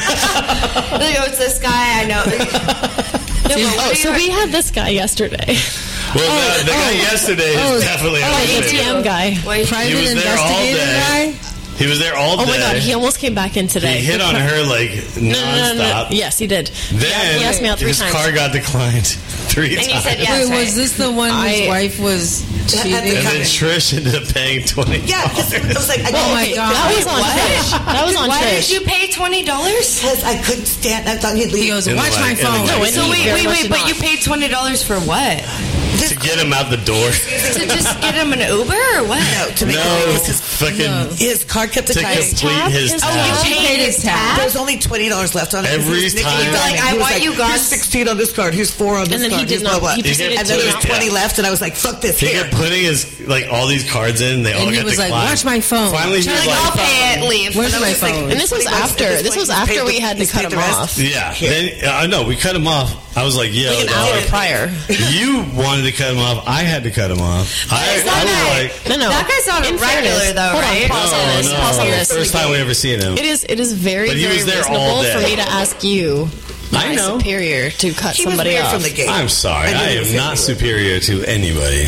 Like, oh, it's this guy I know. No, but what Oh, do so you- we had this guy yesterday. Well, the, the guy yesterday is oh, definitely Oh, on the the A T video. M guy. Wait, Private He was there all investigator day. guy? He was there all day. Oh my god, he almost came back in today. He hit on her like No, no, no, no, no. nonstop. Yes, he did. Then he asked me out three his times. car got declined three And he times. said yes. Wait, right. was this the one whose I- wife was cheating? At the And then company. Trish ended up paying twenty dollars. Yeah, because it was like, I Oh my okay, God. That was on What? Trish. That was on Why Trish. did you pay twenty dollars? Because I couldn't stand. I thought he'd leave. He goes, In the watch my like- in the phone. like- No, and So he wait, very wait, much wait, did but not. you paid twenty dollars for what? To get him out the door. To just get him an Uber or what? No, to make No, his, his, fucking his card kept to declining. complete his His Oh, you task. paid his tab? There was only twenty dollars left on it. Every He was nickel time- and diming. Like, I He was want you guys- Here's sixteen on this card. Here's four on this And then he card. did here's blah, not- blah. he proceeded And then there was to- twenty yeah. left, and I was like, "Fuck this." He Here. kept putting his like all these cards in. They all And he got was like, declined. watch my phone. Finally, he was Like, like, I'll pay it, leave. Where's And I my was like, phone? And this was twenty bucks after. at this This point. was He's paid after the- we had to he's cut paid him the rest. off. yeah. Here. Then I know we cut him off. I was like, yo, Like an dog, hour prior. you wanted to cut him off. I had to cut him off. I, Is I that was guy- like, No, no. That guy's not a In regular, fairness- though, hold right? On, pause on no, this. no. Pause on this. First time we ever seen him. It is. It is very, But he very was there all reasonable for day. me to ask you, I my know. superior, to cut He was somebody weird off from the gate. I'm sorry. I knew I he was am not anyway. superior to anybody.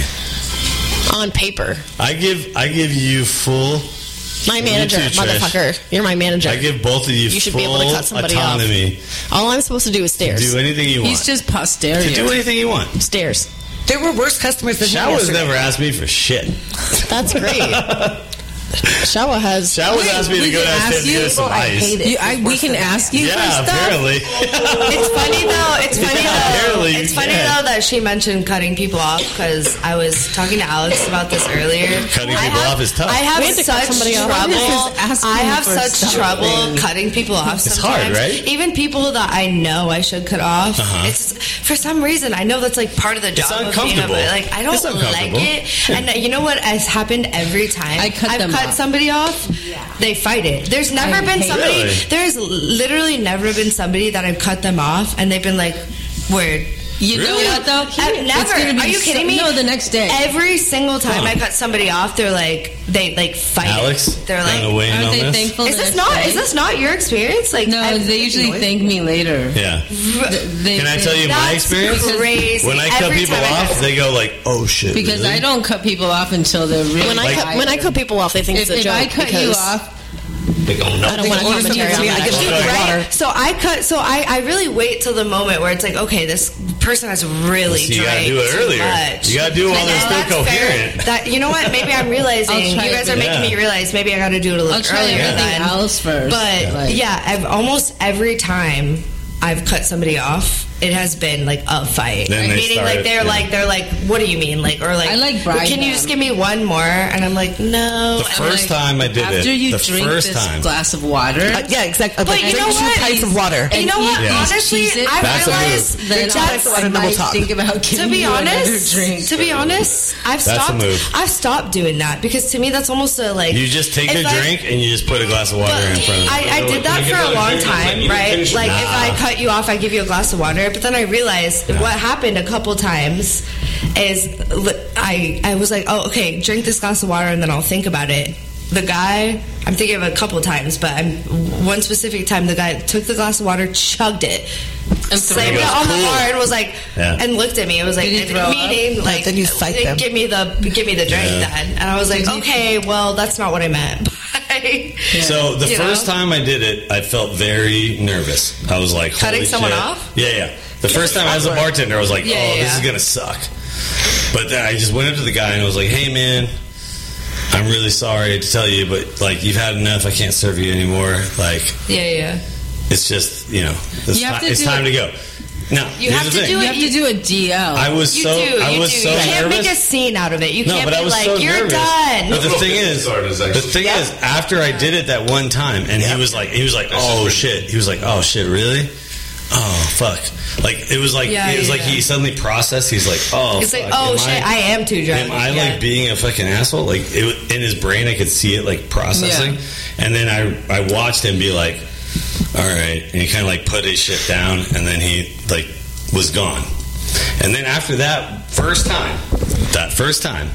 on paper. I give I give you full. My manager, too, Trish. motherfucker. You're my manager. I give both of you, You should full be able to cut somebody off. autonomy. All I'm supposed to do is stairs. Do anything you want. He's just to posterior. do anything you want. Stairs. There were worse customers than him Shawa's yesterday. never asked me for shit. That's great. Shawa has. Shawa's Wait, asked me to we go can downstairs ask to you? get us some I ice. hate it. You, I, we can ask you Yeah, for stuff. apparently. It's funny though. It's funny Apparently though. you It's funny can. though that she mentioned cutting people off because I was talking to Alex about this earlier. Cutting I people have- off is tough. I have We had to cut such somebody off. trouble. This is asking I have for such something. trouble cutting people off. It's hard, sometimes. right? Even people that I know I should cut off. Uh-huh. It's for some reason I know that's like part of the job. Of being a, uncomfortable. like I don't It's like uncomfortable. it. And uh, you know what has happened every time I cut I've them cut off. somebody off? They fight it. There's never I been hate somebody. Really? There's literally never been somebody that I've cut them off and they've been like, "Word." You know Really? what though? Uh, It's never. gonna be Are you kidding so- me? No, the next day. Every single time Huh. I cut somebody off, they're like, they like fight. Alex, it. They're kinda like, weighing Aren't on they this? thankful? is the this next not? day? Is this not your experience? Like, No, I've- they usually thank me later. Yeah. They, Can I they- tell you my That's experience? crazy. When I cut Every people time I off, cut- they go like, "Oh shit!" Because really? I don't cut people off until they're really. When I Like- cut, when I cut people off, they think if, it's a if joke. I cut you because off, They go, no. I don't want to Order something commentary to on me, that. I give you Okay. water. Right? So I cut. So I, I really wait till the moment where it's like, okay, this person has really So you gotta drank do it too earlier. much. You gotta do it while And they're then still that's fair. coherent. That you know what? Maybe I'm realizing I'll you try guys it. are making Yeah. me realize maybe I got to do it a little I'll try earlier. everything Then. else first. But Like- yeah, I've almost every time I've cut somebody off, it has been like a fight. Then they Meaning, started- like they're yeah. like they're like, what do you mean? Like or like, I like well, bride can you them. just give me one more? And I'm like, no. The And first like, time I did After it, you the drink first this time. glass of water, Uh, yeah, exactly. But Like, you drink know two what? pints of water. You know what? Yeah. Honestly, Cheese it. I That's a move. realized then Drink two that's pints of water I and then we'll might talk. think about to giving be you another honest, drink. to be honest, I've That's a stopped. move. I've stopped doing that because to me that's almost a like. You just take if a I- drink and you just put a glass of water But in front of them. I, I did that for a long time, right? Like if I cut you off, I give you a glass of water. But then I realized what happened a couple times is li- I I was like, oh, okay, drink this glass of water and then I'll think about it. The guy, I'm thinking of a couple times, but I'm one specific time. The guy took the glass of water, chugged it, And slammed threw it it. on the Cool. bar, and was like, Yeah. and looked at me. It was like, Did he and throw up? meaning like, then you fight them. give me the give me the drink Yeah. then, and I was like, okay, well, that's not what I meant. Bye. So the You first know? time I did it, I felt very nervous. I was like, Cutting holy someone shit. off? Yeah, yeah. The first time as a bartender, I was like, Yeah, oh, yeah, this is yeah. gonna suck. But then I just went up to the guy and I was like, hey man, I'm really sorry to tell you, but like you've had enough. I can't serve you anymore. Like Yeah, yeah. it's just you know, it's, You have ti- to it's do time it- to go. Now You here's have the to thing. do You it. have to do a D L. I was You so do. I you was do. so you can't nervous. make a scene out of it. You No, can't but I be was like, so you're nervous. done. But the Well, thing the is, start is the actually- thing is, after I did it that one time, and he was like, he was like, oh shit. He was like, oh shit, really? Oh fuck. Like it was like Yeah, it was yeah, like yeah. he suddenly processed. He's like, oh. It's like, fuck, oh am shit, I, am too drunk. Am I Yeah. like being a fucking asshole? Like it, wa- in his brain, I could see it like processing, and then I I watched him be like, all right, and he kind of like put his shit down, and then he like was gone. And then after that first time, that first time,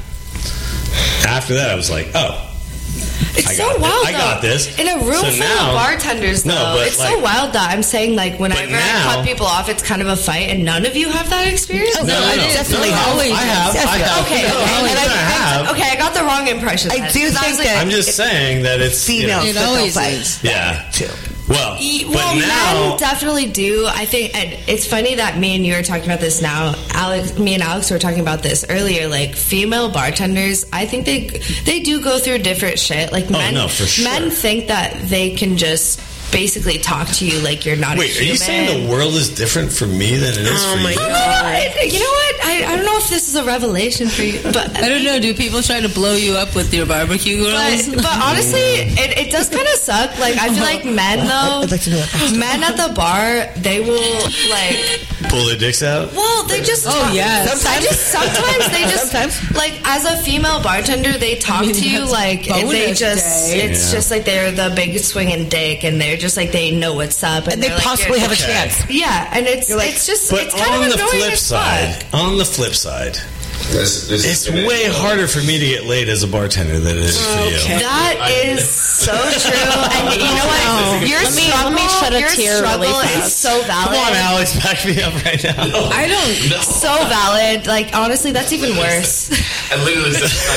after that, I was like, oh. It's I so got thi- wild. I got though. this. In a room So full now- of bartenders, though, No, but, it's so like- wild that I'm saying like whenever now- I cut people off, it's kind of a fight, and none of you have that experience. Oh, no, No, I no, definitely no, have. I have. I have. Okay, No, okay. I'm And gonna I, have. okay, I got the wrong impression. I then. do 'Cause I think was like, that I'm just saying that it's you know, females It that don't always fight. is. yeah. Too. Well, E- but well, now men definitely do. I think, and it's funny that me and you are talking about this now. Alex, me and Alex were talking about this earlier. Like female bartenders, I think they they do go through different shit. Like men, no, for sure. men think that they can just basically talk to you like you're not. wait, a are you human. saying the world is different for me than it is Oh for my you? Oh, no, no, I- you know what? I, I don't know if this is a revelation for you, but I don't know. Do people try to blow you up with your barbecue girls? But, but honestly, it, it does kind of suck. Like I feel like men though, I'd like to know that. men at the bar, they will like. Pull their dicks out? Well, they just. Oh, yes. Sometimes, just sometimes they just Sometimes. like as a female bartender, they talk I mean, to you that's like bonus they just. day. It's Yeah. just like they're the big swinging dick, and they're just like they know what's up, and, And they they're like, possibly you're- have a Okay. chance. Yeah, and it's You're like- it's just But it's kind on of the annoying flip as side, fuck. on the flip side, This, this it's is gonna- way harder for me to get laid as a bartender than it is for you. That is so true, and you know what? Your Let me- struggle, let me shed a your tear struggle really is fast. so valid. Come on, Alex, back me up right now. I don't. So valid. Like honestly, that's even worse. I literally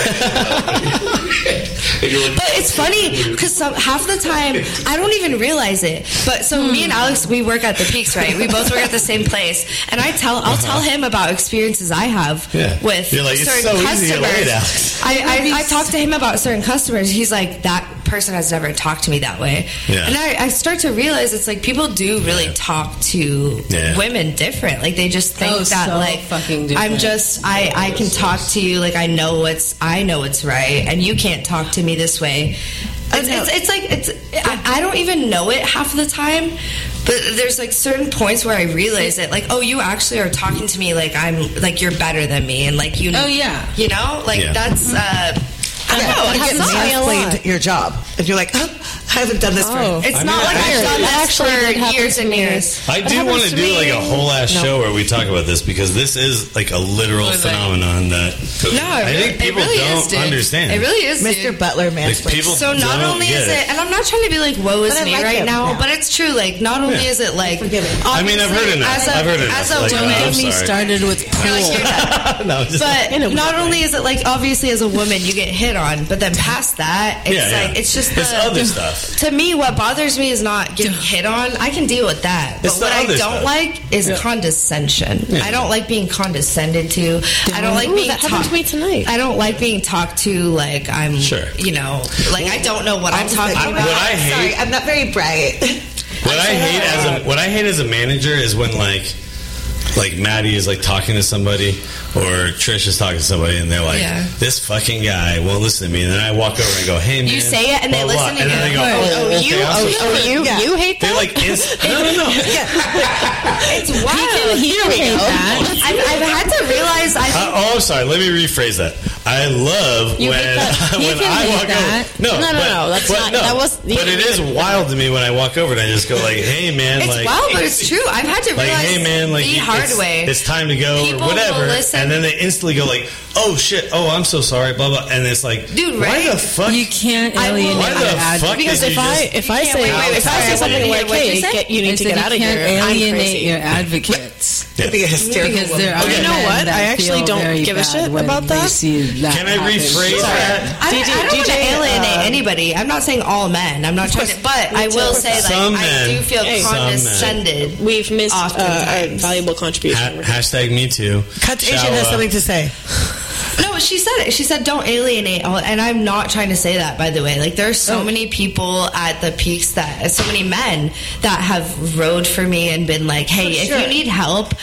said. But it's funny because half the time I don't even realize it. But so me and Alex, we work at the Peaks, right? We both work at the same place, and I tell I'll tell him about experiences I have Yeah. with You're like, it's certain so easy to get customers. laid, Alex. I, I I talk to him about certain customers. He's like, that person has never talked to me that way, Yeah. and I, I start to realize it's like people do really talk to Yeah. women different. Like they just think Oh, that so like fucking different. I'm just I I can talk to you like I know what's I know what's right, and you can't talk to me this way. It's, it's, it's like it's I, I don't even know it half of the time, but there's like certain points where I realize it. Like, oh, you actually are talking to me like I'm like you're better than me, and like you. Oh, yeah. You know, like Yeah. that's. uh I don't know. It It hasn't sucks. mansplained your job. And you're like, oh, I haven't done this Oh. for... It's I not mean, like I I've done actually- this actually for did happen years to and me. years. I What do happens want to to do me- like a whole ass No. show where we talk about this because this is like a literal What is that? phenomenon that No, I it think really- people it really don't is, dude. understand. It really is, Mister dude. Butler Like, mansplains. people So not don't only get is it, and I'm not trying to be like woe is But I me like right him now, now. but it's true. Like not only Yeah. is it like, Forgive it. I mean, I've heard obviously, enough. As a, I've heard enough. As a Like, Don't woman, I'm get me sorry. started with you're like, pool. you're done. no, just, But not only is it like obviously as a woman you get hit on, but then past that, it's Yeah, yeah. like it's just It's the, other stuff. To me, what bothers me is not getting hit on. I can deal with that. But It's the what I other don't stuff. like is condescension. Yeah. I don't like being condescended to. I don't like Ooh, being that happened talk- to me tonight. I don't like being talked to like I'm, Sure. you know, like I don't know what I'm just talking like, about. What I hate- Sorry, I'm not very bright. What I hate as a what I hate as a manager is when like like Maddie is like talking to somebody or Trish is talking to somebody and they're like, Yeah. this fucking guy won't listen to me. And then I walk over and go, hey, man. You say it and they blah, blah. listen to And then they you. go, Right. oh, Oh, okay, you, I'm so oh, sorry. you, Yeah. you hate They that? like, inst- no, no, no. It's wild. He can hate that. I've, I've had to realize. I Uh, oh, I'm sorry. Let me rephrase that. I love You when, hate that? He when can I hate walk that. over. No, No, no, but, no, that's but not- no. that was- But it is wild to me when I walk over and I just go like, "Hey, man!" it's like, wild, but it's true. I've had to like, realize "Hey, man!" Like, the you- hard it's, way. it's time to go People or whatever, will listen. and then they instantly go like, "Oh shit! Oh, I'm so sorry." Blah blah, and it's like, Dude, why right? the fuck? You can't I will- alienate Why the your ad- fuck Because did if you I just- if I You can't- say wait, wait, if I sorry, say I something didn't like, hear what you "Hey, said. get, you I need to said get you out of can't here," I'm alienate crazy. your advocates. It'd be a hysterical Because there are woman. You know men what? that I actually feel don't very give a bad shit when about they that. see that Can I happen. rephrase that? I, D J I don't want to D J, alienate uh, anybody. I'm not saying all men. I'm not trying to, but I will say, like, Some I men. do feel Hey. Some men. condescended. We've missed uh, a Oftentimes. valuable Ha- contribution. hashtag me too. Cut Asian Shall, has uh, something to say. No, she said it. She said, "Don't alienate." All, and I'm not trying to say that, by the way. Like, there's so many people at the peaks that, so many men that have rode for me and been like, "Hey, if you need help,